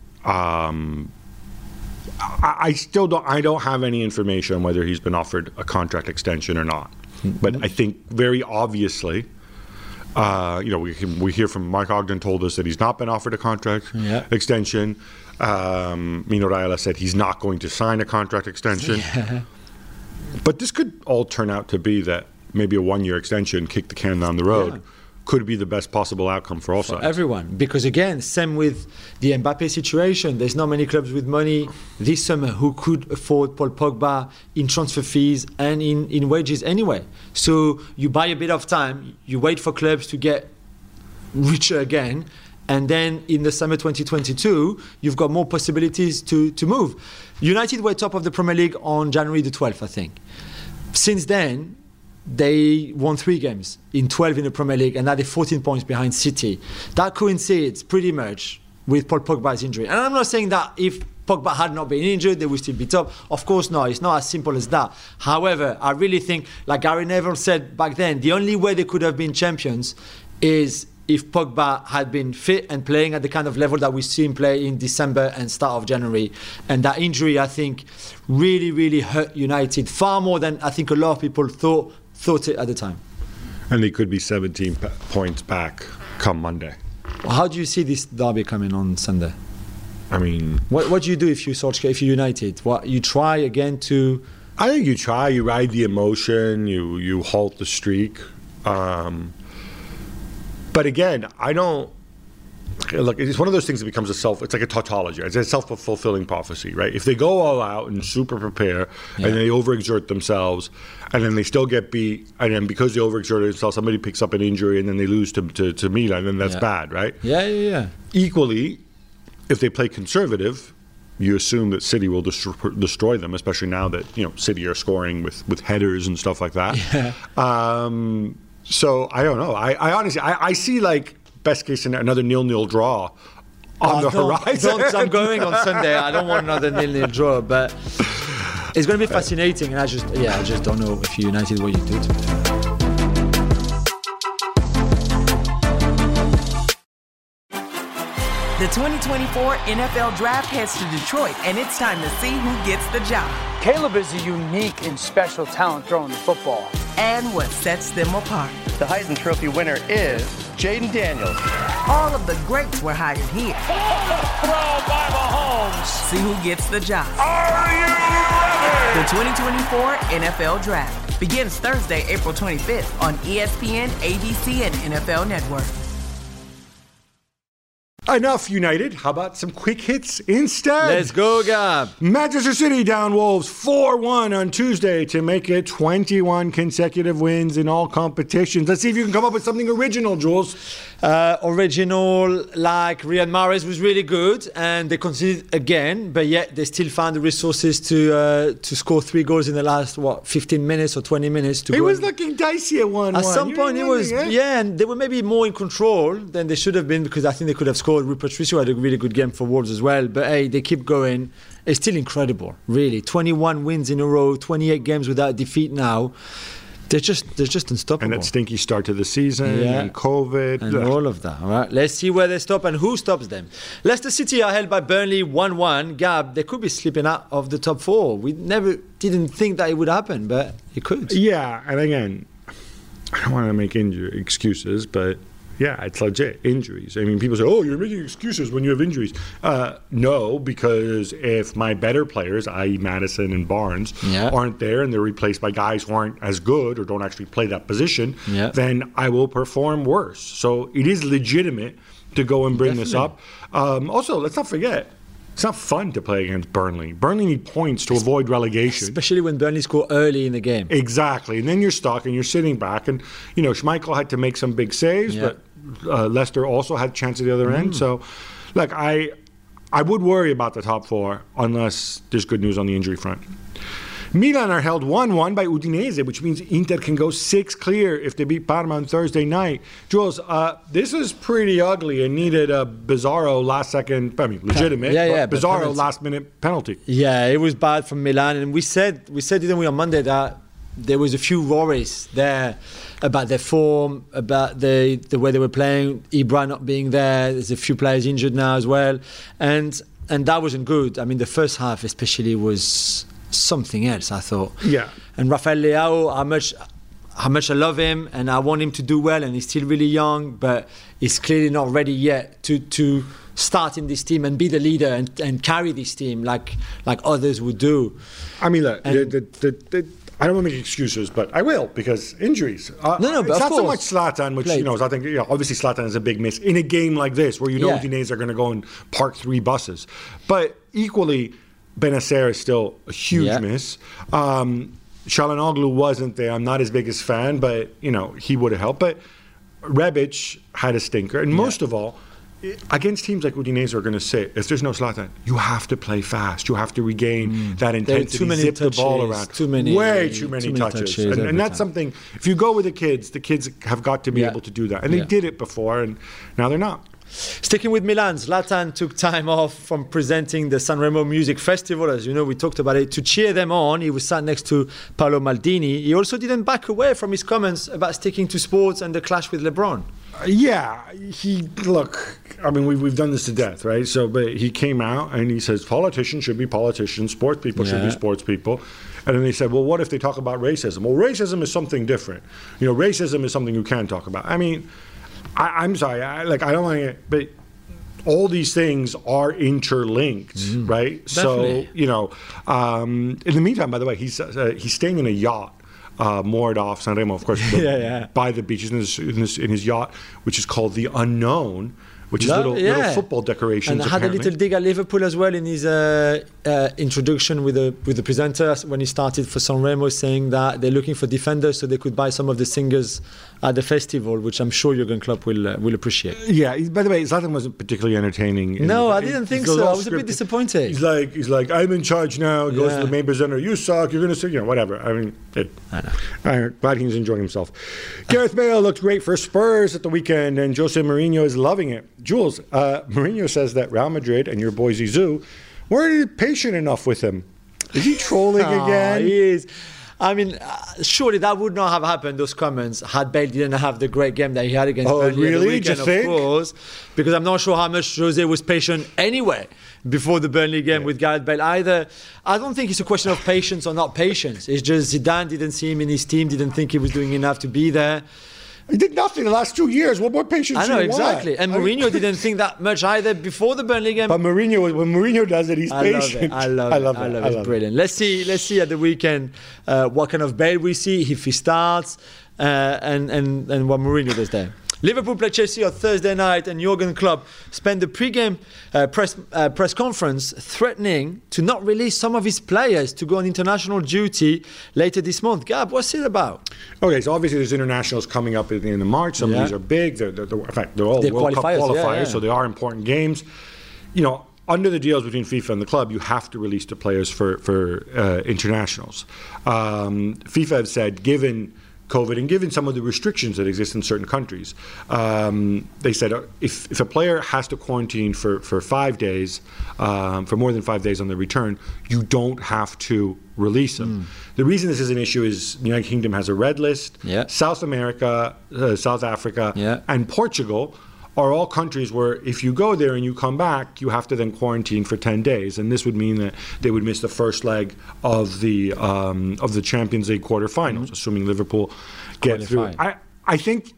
I don't have any information on whether he's been offered a contract extension or not. But I think very obviously, we hear from Mark Ogden told us that he's not been offered a contract extension. Mino Raiola said he's not going to sign a contract extension. Yeah. But this could all turn out to be that maybe a 1-year extension, kick the can down the road, could be the best possible outcome for all sides. Everyone. Because again, same with the Mbappe situation. There's not many clubs with money this summer who could afford Paul Pogba in transfer fees and in wages anyway. So you buy a bit of time, you wait for clubs to get richer again, and then in the summer 2022, you've got more possibilities to move. United were top of the Premier League on January the 12th, I think. Since then, they won 3 games in 12 in the Premier League, and now they're 14 points behind City. That coincides pretty much with Paul Pogba's injury. And I'm not saying that if Pogba had not been injured, they would still be top. Of course not. It's not as simple as that. However, I really think, like Gary Neville said back then, the only way they could have been champions is if Pogba had been fit and playing at the kind of level that we see him play in December and start of January. And that injury, I think, really, really hurt United far more than I think a lot of people thought it at the time. And they could be 17 points back come Monday. How do you see this derby coming on Sunday? I mean, what do you do if you're United? What you try again to? I think you try. You ride the emotion. You halt the streak. But again, I don't. Look, it's one of those things that becomes it's like a tautology. It's a self-fulfilling prophecy, right? If they go all out and super prepare and they overexert themselves and then they still get beat, and then because they overexerted themselves, somebody picks up an injury and then they lose to Milan, then that's bad, right? Yeah. Equally, if they play conservative, you assume that City will destroy them, especially now that City are scoring with headers and stuff like that. Yeah. So I don't know. I honestly I see like best case scenario another 0-0 draw on the horizon. I'm going on Sunday. I don't want another 0-0 draw, but it's going to be fascinating. And I just don't know if you're United what you do to it. The 2024 NFL Draft heads to Detroit, and it's time to see who gets the job. Caleb is a unique and special talent throwing the football. And what sets them apart. The Heisman Trophy winner is Jaden Daniels. All of the greats were hired here. Throw by Mahomes. See who gets the job. Are you ready? The 2024 NFL Draft begins Thursday, April 25th on ESPN, ABC, and NFL Network. Enough United. How about some quick hits instead? Let's go, Gab. Manchester City down Wolves 4-1 on Tuesday to make it 21 consecutive wins in all competitions. Let's see if you can come up with something original, Jules. Original, like Riyad Mahrez was really good, and they conceded again, but yet they still found the resources to score 3 goals in the last 15 minutes or 20 minutes. It was looking dicey at 1-1. At some point, it was and they were maybe more in control than they should have been, because I think they could have scored. Rupert Patricio had a really good game for Wolves as well, but hey, they keep going. It's still incredible, really. 21 wins in a row, 28 games without defeat now. They're just unstoppable. And that stinky start to the season, and COVID. And all of that. All right, let's see where they stop and who stops them. Leicester City are held by Burnley 1-1. Gab, they could be slipping out of the top 4. We didn't think that it would happen, but it could. Yeah, and again, I don't want to make excuses, but Yeah, it's legit. Injuries. I mean, people say, oh, you're making excuses when you have injuries. No, because if my better players, i.e. Madison and Barnes, aren't there and they're replaced by guys who aren't as good or don't actually play that position, then I will perform worse. So it is legitimate to go and bring this up. Also, let's not forget, it's not fun to play against Burnley. Burnley need points to avoid relegation. Especially when Burnley score early in the game. Exactly. And then you're stuck and you're sitting back. And, you know, Schmeichel had to make some big saves, but Leicester also had a chance at the other end. So, look, I would worry about the top four unless there's good news on the injury front. Milan are held 1-1 by Udinese, which means Inter can go 6 clear if they beat Parma on Thursday night. Jules, this is pretty ugly and needed a bizarro last-second, legitimate, bizarro last-minute penalty. Yeah, it was bad from Milan, and we said, didn't we, on Monday that there was a few worries there about their form, about the way they were playing, Ibra not being there. There's a few players injured now as well, and that wasn't good. I mean, the first half especially was something else, I thought. Yeah. And Rafael Leao, how much I love him and I want him to do well, and he's still really young, but he's clearly not ready yet to start in this team and be the leader and carry this team like others would do. I mean, look, I don't want to make excuses, but I will, because injuries. But it's not so much Zlatan, which, you know, I think, obviously Zlatan is a big miss in a game like this where Udinese are going to go and park 3 buses. But equally, Benacer is still a huge miss. Çalhanoğlu wasn't there. I'm not his biggest fan, but, you know, he would have helped. But Rebic had a stinker. And most of all, against teams like Udinese are going to sit, if there's no Zlatan, you have to play fast. You have to regain that intensity, too many zip touches, the ball around. Way too many touches. And that's something, if you go with the kids have got to be able to do that. And they did it before, and now they're not. Sticking with Milan, Zlatan took time off from presenting the Sanremo Music Festival. As you know, we talked about it. To cheer them on, he was sat next to Paolo Maldini. He also didn't back away from his comments about sticking to sports and the clash with LeBron. We've done this to death, right? So, but he came out and he says politicians should be politicians, sports people should be sports people. And then they said, well, what if they talk about racism? Well, racism is something different. You know, racism is something you can talk about. I mean, I'm sorry, I don't want to, but all these things are interlinked, right? Definitely. So, you know, in the meantime, by the way, he's staying in a yacht. Moored off Sanremo, of course, by the beach, in his yacht, which is called the Unknown, which is little football decorations. And had a little dig at Liverpool as well in his introduction with the presenter when he started for Sanremo, saying that they're looking for defenders so they could buy some of the singers at the festival, which I'm sure Jurgen Klopp will appreciate. Yeah. By the way, Zlatan wasn't particularly entertaining. I didn't think so. I was a bit disappointed. He's like, I'm in charge now. Goes to the main presenter. You suck. You're going to sing. You know, whatever. I mean, I'm glad he's enjoying himself. Gareth Bale looked great for Spurs at the weekend, and Jose Mourinho is loving it. Jules, Mourinho says that Real Madrid and your boy Zizou weren't patient enough with him. Is he trolling again? He is. I mean, surely that would not have happened, those comments, had Bale didn't have the great game that he had against Burnley really? at the weekend, Just think? of course, because I'm not sure how much Jose was patient anyway before the Burnley game with Gareth Bale either. I don't think it's a question of patience or not patience. It's just Zidane didn't see him in his team, didn't think he was doing enough to be there. He did nothing the last 2 years. What more patience I know, do you exactly. want? And Mourinho didn't think that much either before the Burnley game. But when Mourinho does it, he's patient. I love it. It's brilliant. Let's see at the weekend what kind of Bale we see, if he starts, and what Mourinho does there. Liverpool play Chelsea on Thursday night, and Jurgen Klopp spent the pre-game press conference threatening to not release some of his players to go on international duty later this month. Gab, what's it about? Okay, so obviously there's internationals coming up at the end of March. Some of these are big. In fact, they're all World Cup qualifiers, so they are important games. You know, under the deals between FIFA and the club, you have to release the players for internationals. FIFA have said, given COVID and given some of the restrictions that exist in certain countries, they said if a player has to quarantine for 5 days, for more than 5 days on their return, you don't have to release them. The reason this is an issue is the United Kingdom has a red list. South America, South Africa, and Portugal are all countries where if you go there and you come back, you have to then quarantine for 10 days. And this would mean that they would miss the first leg of the Champions League quarterfinals, assuming Liverpool get through. I think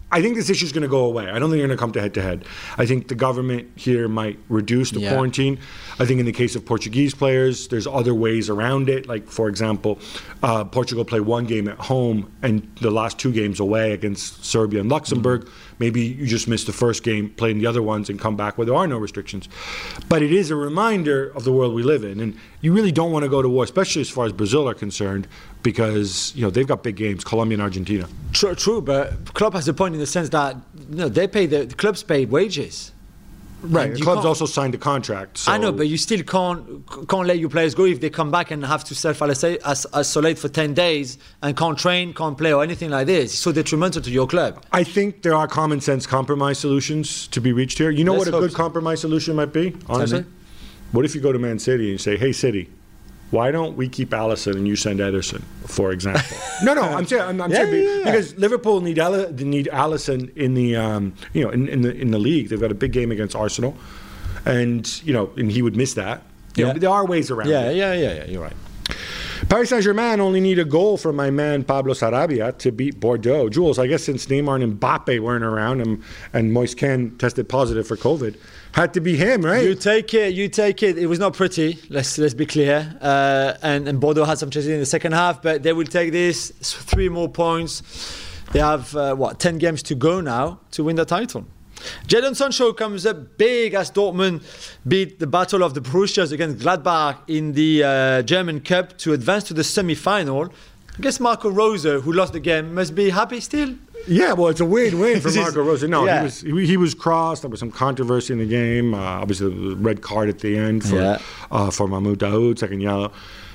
I think this issue is going to go away. I don't think they're going to come to head-to-head. I think the government here might reduce the quarantine. I think in the case of Portuguese players, there's other ways around it. Like, for example, Portugal play one game at home and the last 2 games away against Serbia and Luxembourg. Maybe you just miss the first game, play in the other ones, and come back where there are no restrictions. But it is a reminder of the world we live in. And you really don't want to go to war, especially as far as Brazil are concerned, because they've got big games, Colombia and Argentina. True, but Klopp has a point in the sense that they pay the clubs pay wages. Right, the clubs also signed a contract. So. I know, but you still can't let your players go if they come back and have to self-isolate for 10 days and can't train, can't play or anything like this. It's so detrimental to your club. I think there are common sense compromise solutions to be reached here. You know what a good compromise solution might be? Honestly, what if you go to Man City and you say, "Hey, City, why don't we keep Alisson and you send Ederson, for example?" No, I'm serious. Because Liverpool need Alisson in the in the league. They've got a big game against Arsenal, and he would miss that. There are ways around it. Yeah. You're right. Paris Saint-Germain only need a goal from my man Pablo Sarabia to beat Bordeaux. Jules, I guess since Neymar and Mbappe weren't around and Moise Kean tested positive for COVID, had to be him, right? You take it. It was not pretty. Let's be clear. And Bordeaux had some chances in the second half, but they will take this 3 more points. They have 10 games to go now to win the title. Jadon Sancho comes up big as Dortmund beat the Battle of the Borussias against Gladbach in the German Cup to advance to the semi-final. I guess Marco Rose, who lost the game, must be happy still. Yeah, well, it's a win-win for Marco Rose. No, he was crossed. There was some controversy in the game. Obviously, the red card at the end for Mahmoud Dahoud, second yellow.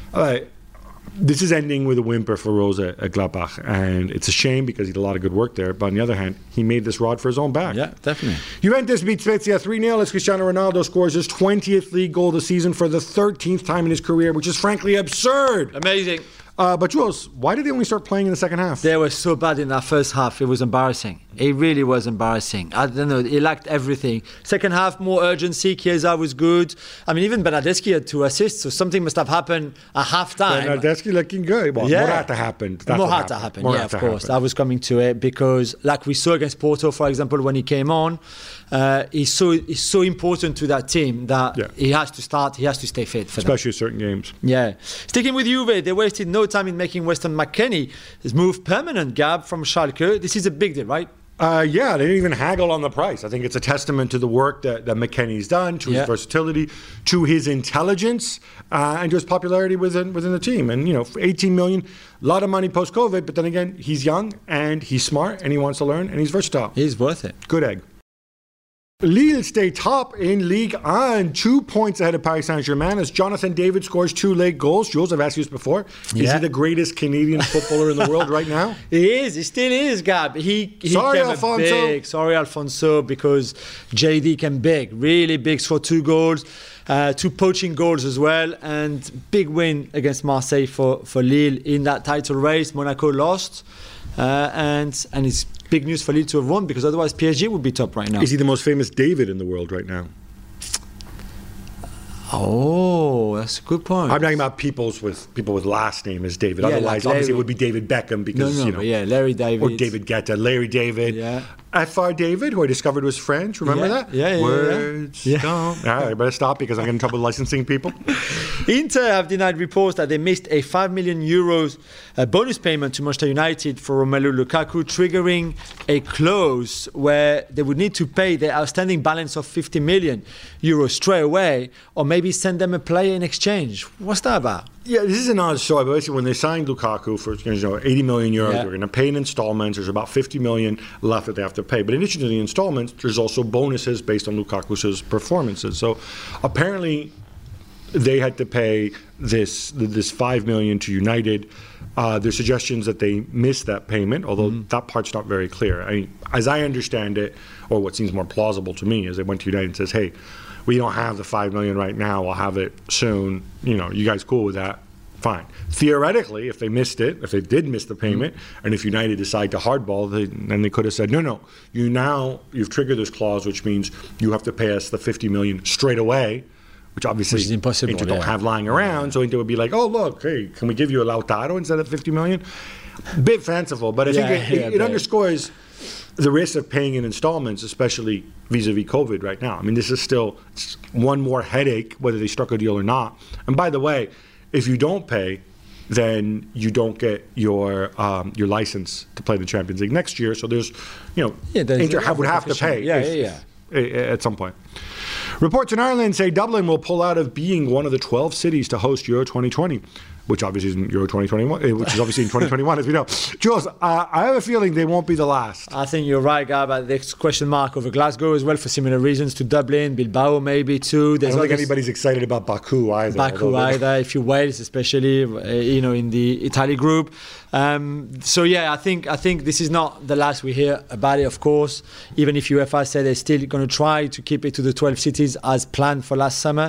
This is ending with a whimper for Rose at Gladbach, and it's a shame because he did a lot of good work there. But on the other hand, he made this rod for his own back. Yeah, definitely. Juventus beat Spezia 3-0 as Cristiano Ronaldo scores his 20th league goal of the season for the 13th time in his career, which is frankly absurd. Amazing. But Jules, why did they only start playing in the second half? They were so bad in that first half. It was embarrassing. It really was embarrassing. I don't know. It lacked everything. Second half, more urgency. Chiesa was good. I mean, even Bernardeschi had 2 assists, so something must have happened at half-time. Bernardeschi looking good. Well, Morata happened. Morata happened, of course. I was coming to it because, like we saw against Porto, for example, when he came on, he's so important to that team that he has to start, he has to stay fit for especially certain games. Yeah. Sticking with Juve, they wasted no time in making Weston McKennie his move permanent, Gab, from Schalke. This is a big deal, right? They didn't even haggle on the price. I think it's a testament to the work that McKennie's done, to his versatility, to his intelligence, and to his popularity within the team. And, for 18 million, a lot of money post-COVID, but then again, he's young, and he's smart, and he wants to learn, and he's versatile. He's worth it. Good egg. Lille stay top in Ligue 1, 2 points ahead of Paris Saint-Germain as Jonathan David scores 2 late goals. Jules, I've asked you this before. Is he the greatest Canadian footballer in the world right now? He is. He still is, Gab. Sorry, Alfonso. Sorry, Alfonso, because JD came big, really big, scored 2 goals. 2 poaching goals as well, and big win against Marseille for Lille in that title race. Monaco lost, and it's big news for Lille to have won because otherwise PSG would be top right now. Is he the most famous David in the world right now? Oh, that's a good point. I'm talking about people with last name as David. Otherwise, obviously, it would be David Beckham because Larry David or David Guetta, Larry David. Yeah. F.R. David, who I discovered was French. Remember that? Yeah. Words don't. I better stop because I'm getting in trouble with licensing people. Inter have denied reports that they missed a €5 million bonus payment to Manchester United for Romelu Lukaku, triggering a clause where they would need to pay their outstanding balance of €50 million straight away, or maybe send them a player in exchange. What's that about? Yeah, this is an odd story, but basically when they signed Lukaku for €80 million, they're going to pay in installments. There's about $50 million left that they have to pay. But in addition to the installments, there's also bonuses based on Lukaku's performances. So apparently they had to pay this $5 million to United. There's suggestions that they missed that payment, although that part's not very clear. I mean, as I understand it, or what seems more plausible to me, is they went to United and says, hey, we don't have the $5 million right now. I'll have it soon. You guys cool with that? Fine. Theoretically, if they missed it, if they did miss the payment, and if United decide to hardball, then they could have said, no, you've triggered this clause, which means you have to pay us the $50 million straight away, which obviously is impossible. Inter don't have lying around. So Inter would be like, oh, look, hey, can we give you a Lautaro instead of $50 million? Bit fanciful, but I think it underscores the risk of paying in installments, especially vis-a-vis COVID right now. I mean, this is still one more headache, whether they struck a deal or not. And by the way, if you don't pay, then you don't get your license to play the Champions League next year. So there's, Inter would have to pay at some point. Reports in Ireland say Dublin will pull out of being one of the 12 cities to host Euro 2020. Which obviously is in Euro 2021, which is obviously in 2021, as we know. Jules, I have a feeling they won't be the last. I think you're right, Gab. There's question mark over Glasgow as well for similar reasons to Dublin, Bilbao maybe too. I don't think anybody's excited about Baku either. If you Wales, especially, in the Italy group. So yeah, I think this is not the last we hear about it. Of course, even if UEFA said they're still going to try to keep it to the 12 cities as planned for last summer.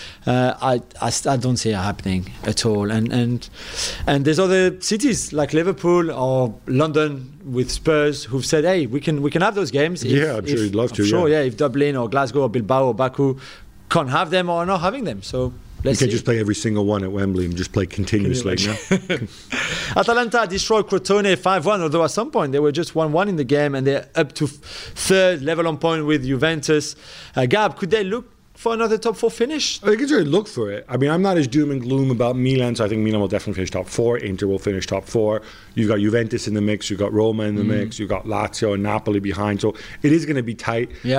I don't see it happening at all, and there's other cities like Liverpool or London with Spurs who've said, hey, we can have those games. I'm sure you'd love to. If Dublin or Glasgow or Bilbao or Baku can't have them or are not having them, so. You can just play every single one at Wembley and just play continuously. Atalanta destroyed Crotone 5-1, although at some point they were just 1-1 in the game and they're up to third, level on point with Juventus. Gab, could they look for another top 4 finish? I think it's really look for it. I mean, I'm not as doom and gloom about Milan, so I think Milan will definitely finish top 4. Inter will finish top 4. You've got Juventus in the mix. You've got Roma in the mix. You've got Lazio and Napoli behind. So it is going to be tight. Yeah.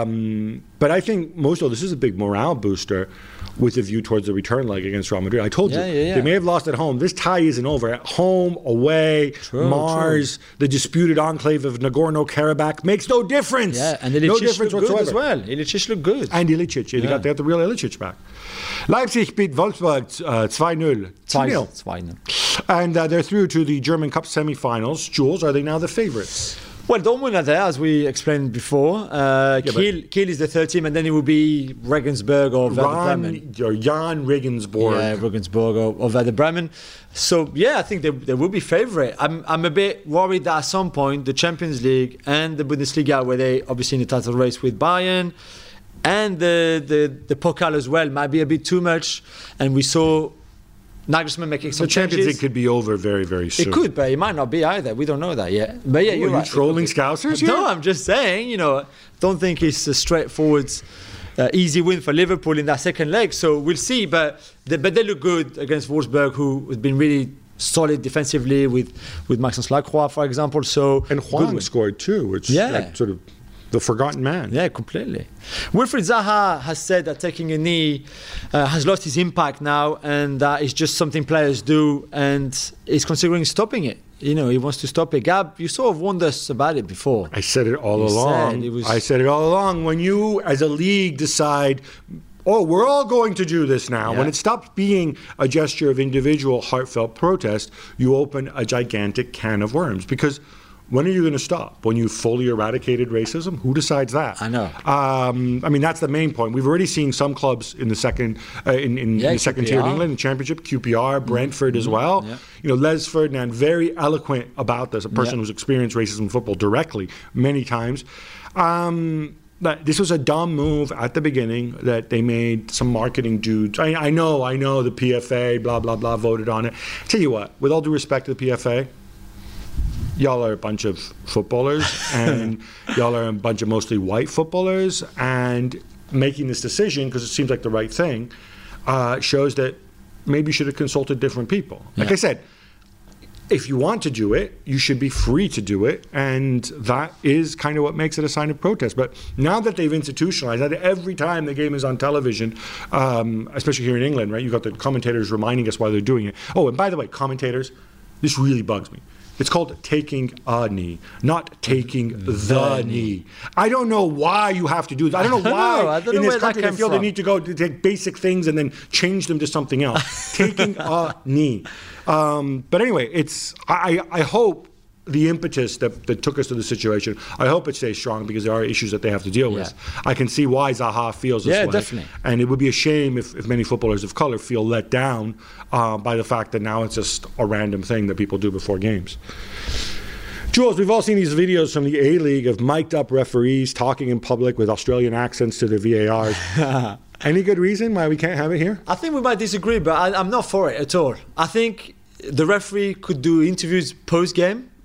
But I think this is a big morale booster with a view towards the return leg against Real Madrid. I told you, they may have lost at home. This tie isn't over. At home, away, Mars, the disputed enclave of Nagorno-Karabakh makes no difference. Yeah, and Ilicic no difference looked whatsoever. good as well. Ilicic looked good. And Ilicic. They got the real Ilicic back. Leipzig beat Wolfsburg 2-0. 2-0. And they're through to the German Cup semi-finals. Jules, are they now the favourites? Well, Dortmund are there, as we explained before. Kiel is the third team, and then it will be Regensburg or Werder Bremen. Or Jan Regensburg. Yeah, Regensburg or Werder Bremen. So, yeah, I think they will be favourite. I'm a bit worried that at some point the Champions League and the Bundesliga, where they obviously in the title race with Bayern, and the Pokal as well, might be a bit too much. And we saw Nagelsmann making some changes. The Champions League could be over very, very soon. It could, but it might not be either. We don't know that yet. But yeah, you're right. Are you trolling Scousers here? No, I'm just saying, don't think it's a straightforward, easy win for Liverpool in that second leg. So we'll see. But they look good against Wolfsburg, who has been really solid defensively with Maxence Lacroix, for example. And Hwang scored too, which sort of the forgotten man. Yeah, completely. Wilfried Zaha has said that taking a knee has lost his impact now, and that it's just something players do, and he's considering stopping it. He wants to stop it. Gab, you sort of warned us about it before. I said it all along. I said it all along. When you, as a league, decide, we're all going to do this now. Yeah. When it stops being a gesture of individual heartfelt protest, you open a gigantic can of worms. Because when are you going to stop? When you've fully eradicated racism? Who decides that? I know. I mean, that's the main point. We've already seen some clubs in the second in the second tier in England, in the Championship, QPR, Brentford as well. Yeah. Les Ferdinand, very eloquent about this, a person who's experienced racism in football directly many times. This was a dumb move at the beginning that they made some marketing dudes. I know the PFA, blah, blah, blah, voted on it. Tell you what, with all due respect to the PFA, y'all are a bunch of footballers, and y'all are a bunch of mostly white footballers, and making this decision, because it seems like the right thing, shows that maybe you should have consulted different people. Like I said, if you want to do it, you should be free to do it, and that is kind of what makes it a sign of protest. But now that they've institutionalized that, every time the game is on television, especially here in England, right, you've got the commentators reminding us why they're doing it. Oh, and by the way, commentators, this really bugs me. It's called taking a knee, not taking the knee. I don't know why you have to do that. I don't know why in this country they feel they need to go to take basic things and then change them to something else. Taking a knee. But anyway, I hope the impetus that took us to the situation, I hope it stays strong, because there are issues that they have to deal with. I can see why Zaha feels this way. Yeah, definitely. And it would be a shame if many footballers of color feel let down by the fact that now it's just a random thing that people do before games. Jules, we've all seen these videos from the A-League of mic'd up referees talking in public with Australian accents to the VARs. Any good reason why we can't have it here? I think we might disagree, but I'm not for it at all. I think the referee could do interviews post-game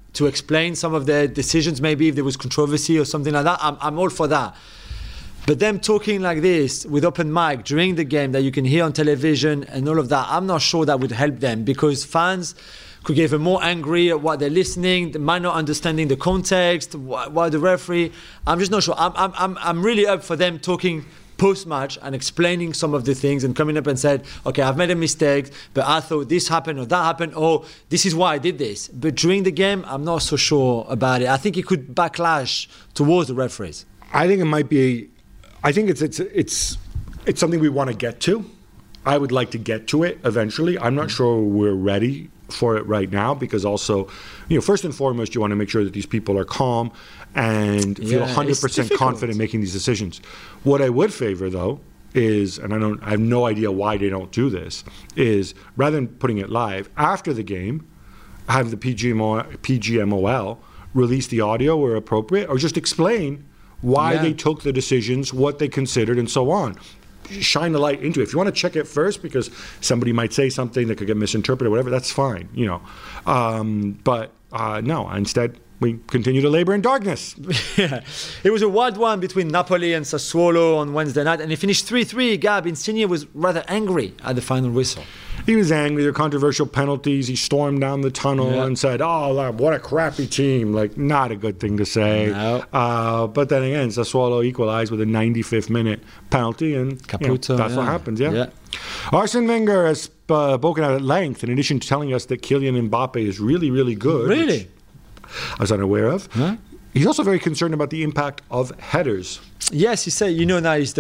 to explain some of their decisions, maybe if there was controversy or something like that. I'm all for that. But them talking like this with open mic during the game that you can hear on television and all of that, I'm not sure that would help them, because fans could get even more angry at what they're listening. They might not understanding the context, why the referee. I'm just not sure. I'm really up for them talking post-match and explaining some of the things and coming up and said, okay, I've made a mistake, but I thought this happened or that happened, or this is why I did this. But during the game, I'm not so sure about it. I think it could backlash towards the referees. I think it might be. I think it's something we want to get to. I would like to get to it eventually. I'm not sure we're ready for it right now, because also, first and foremost, you want to make sure that these people are calm and feel 100% confident making these decisions. What I would favor, though, is, and I have no idea why they don't do this, is rather than putting it live, after the game, have the PGMOL release the audio where appropriate, or just explain why they took the decisions, what they considered, and so on. Shine the light into it. If you want to check it first because somebody might say something that could get misinterpreted or whatever, that's fine, But no, instead, we continue to labor in darkness. Yeah. It was a wild one between Napoli and Sassuolo on Wednesday night, and it finished 3-3. Gab, Insigne was rather angry at the final whistle. He was angry. There were controversial penalties. He stormed down the tunnel and said, "Oh, what a crappy team." Like, not a good thing to say. No. But then again, Sassuolo equalized with a 95th minute penalty, and Caputo, that's what happens, Arsene Wenger has spoken at length, in addition to telling us that Kylian Mbappe is really, really good. Really? I was unaware of. Huh? He's also very concerned about the impact of headers. Yes, he said. Now he's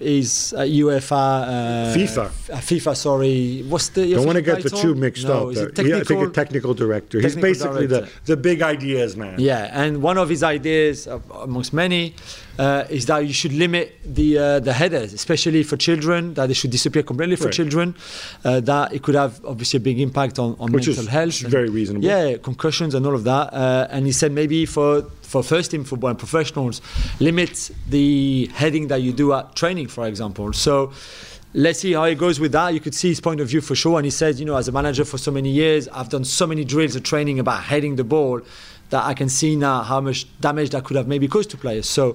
UEFA, FIFA. Sorry, what's the? Don't want to get the two mixed up. Is it I think a technical director. He's basically the big ideas man. Yeah, and one of his ideas, amongst many, is that you should limit the headers, especially for children. That they should disappear completely for children. That it could have obviously a big impact on mental health. Which is very reasonable. Yeah, concussions and all of that. And he said maybe for first team football and professionals, limit the heading that you do at training, for example. So let's see how it goes with that. You could see his point of view for sure. And he says, as a manager for so many years, I've done so many drills of training about heading the ball that I can see now how much damage that could have maybe caused to players. So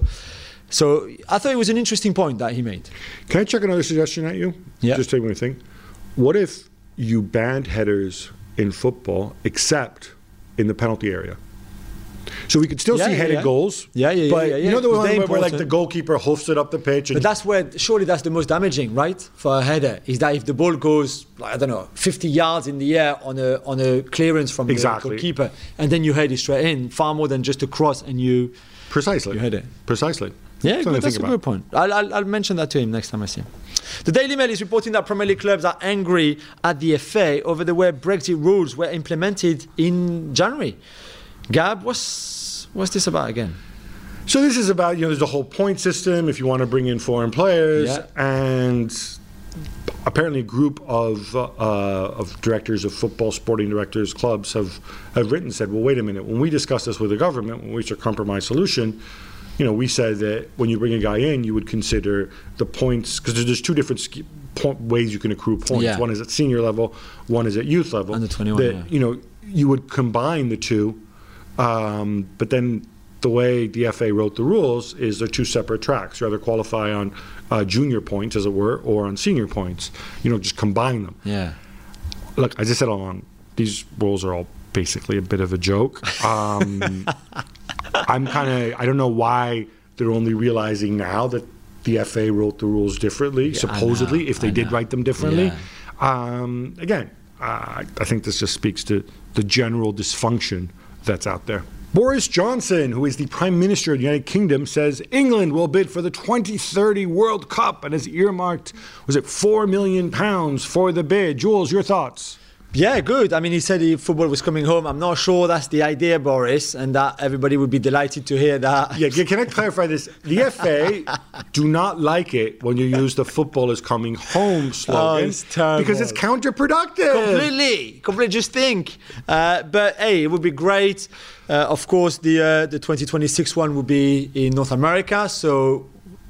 I thought it was an interesting point that he made. Can I check another suggestion at you? Yeah. Just take one thing. What if you banned headers in football except in the penalty area? So we could still see headed goals. But the one where like the goalkeeper hoofs it up the pitch. But that's where, surely that's the most damaging, right? For a header, is that if the ball goes, 50 yards in the air on a clearance from the goalkeeper, and then you head it straight in, far more than just a cross and you head it. Precisely. Yeah, that's a good point. I'll mention that to him next time I see him. The Daily Mail is reporting that Premier League clubs are angry at the FA over the way Brexit rules were implemented in January. Gab, what's this about again? So this is about, there's a whole point system if you want to bring in foreign players, and apparently a group of directors of football, sporting directors, clubs have written, said, well, wait a minute, when we discussed this with the government, when we reached a compromise solution, we said that when you bring a guy in, you would consider the points, because there's two different ways you can accrue points. Yeah. One is at senior level, one is at youth level. Under 21, you would combine the two. But then the way the FA wrote the rules is they're two separate tracks. You either qualify on junior points, as it were, or on senior points. Just combine them. Yeah. Look, as I said all along, these rules are all basically a bit of a joke. I don't know why they're only realizing now that the FA wrote the rules differently, supposedly, if they did write them differently. Yeah. Again, I think this just speaks to the general dysfunction that's out there. Boris Johnson, who is the Prime Minister of the United Kingdom, says England will bid for the 2030 World Cup and has earmarked, £4 million for the bid. Jules, your thoughts? Yeah, good. I mean, he said football was coming home. I'm not sure that's the idea, Boris, and that everybody would be delighted to hear that. Yeah, can I clarify this? The FA do not like it when you use the football is coming home slogan. Oh, it's terrible. Because it's counterproductive. Completely. Just think. But hey, it would be great. Of course, the 2026 one will be in North America, so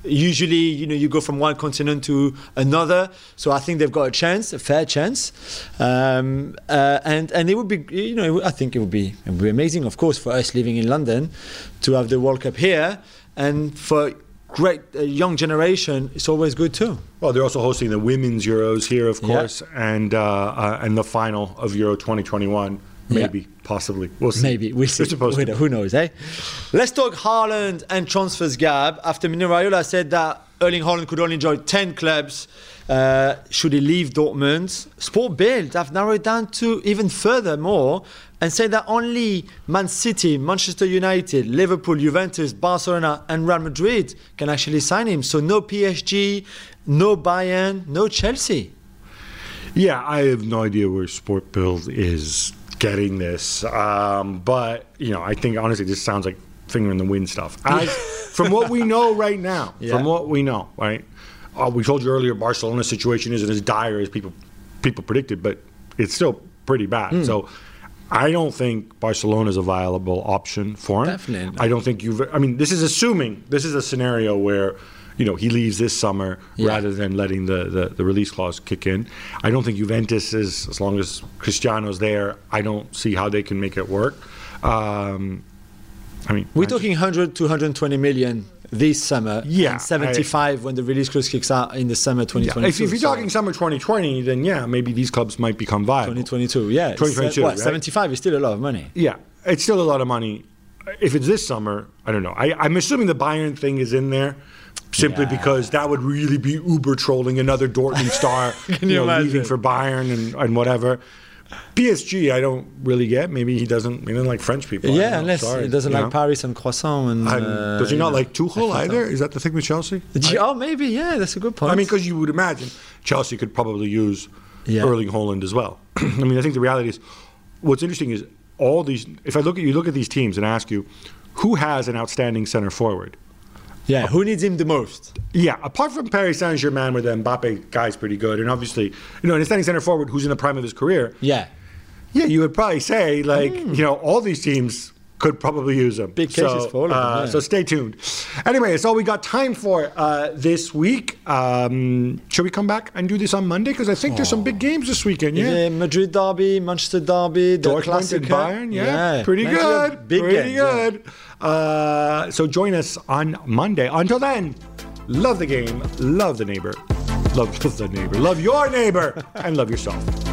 usually, you go from one continent to another. So I think they've got a fair chance. And it would be, I think it would be amazing, of course, for us living in London to have the World Cup here. And for great young generation, it's always good too. Well, they're also hosting the Women's Euros here, of course, and the final of Euro 2021. Maybe, possibly. We'll see. Maybe, we'll see. Who knows, eh? Let's talk Haaland and transfers, Gab. After Mino Raiola said that Erling Haaland could only join 10 clubs, should he leave Dortmund? Sport Bild have narrowed it down to even further more and say that only Man City, Manchester United, Liverpool, Juventus, Barcelona and Real Madrid can actually sign him. So no PSG, no Bayern, no Chelsea. Yeah, I have no idea where Sport Bild is getting this, but I think honestly this sounds like finger in the wind stuff. From what we know right now, right? We told you earlier Barcelona's situation isn't as dire as people predicted, but it's still pretty bad. So I don't think Barcelona is a viable option for him. Definitely not. I don't think this is a scenario where he leaves this summer rather than letting the release clause kick in. I don't think Juventus is, as long as Cristiano's there, I don't see how they can make it work. We're talking 100 to 120 million this summer, and 75 when the release clause kicks out in the summer 2022. Yeah. If you're talking summer 2020, then maybe these clubs might become viable. 2022, 2022, right? 75 is still a lot of money. Yeah, it's still a lot of money. If it's this summer, I don't know. I'm assuming the Bayern thing is in there. Simply because that would really be uber trolling another Dortmund star leaving for Bayern and whatever. PSG, I don't really get. Maybe he doesn't like French people. Yeah, unless he doesn't like Paris and croissant. And does he not like Tuchel either? Is that the thing with Chelsea? Maybe. Yeah, that's a good point. Because you would imagine Chelsea could probably use Erling Haaland as well. I think the reality is, what's interesting is all these. If you look at these teams and ask you, who has an outstanding center forward? Yeah, who needs him the most? Yeah, apart from Paris Saint-Germain, where the Mbappe guy's pretty good, and obviously, an standing center forward who's in the prime of his career. Yeah, you would probably say, all these teams could probably use him. Big cases for all of them. So stay tuned. Anyway, that's all we got time for this week. Should we come back and do this on Monday? Because I think there's some big games this weekend. Yeah, Madrid derby, Manchester derby, the Dortmund and Bayern. Yeah, pretty good. Pretty good. So join us on Monday. Until then, love the game, love the neighbor, love your neighbor, and love yourself.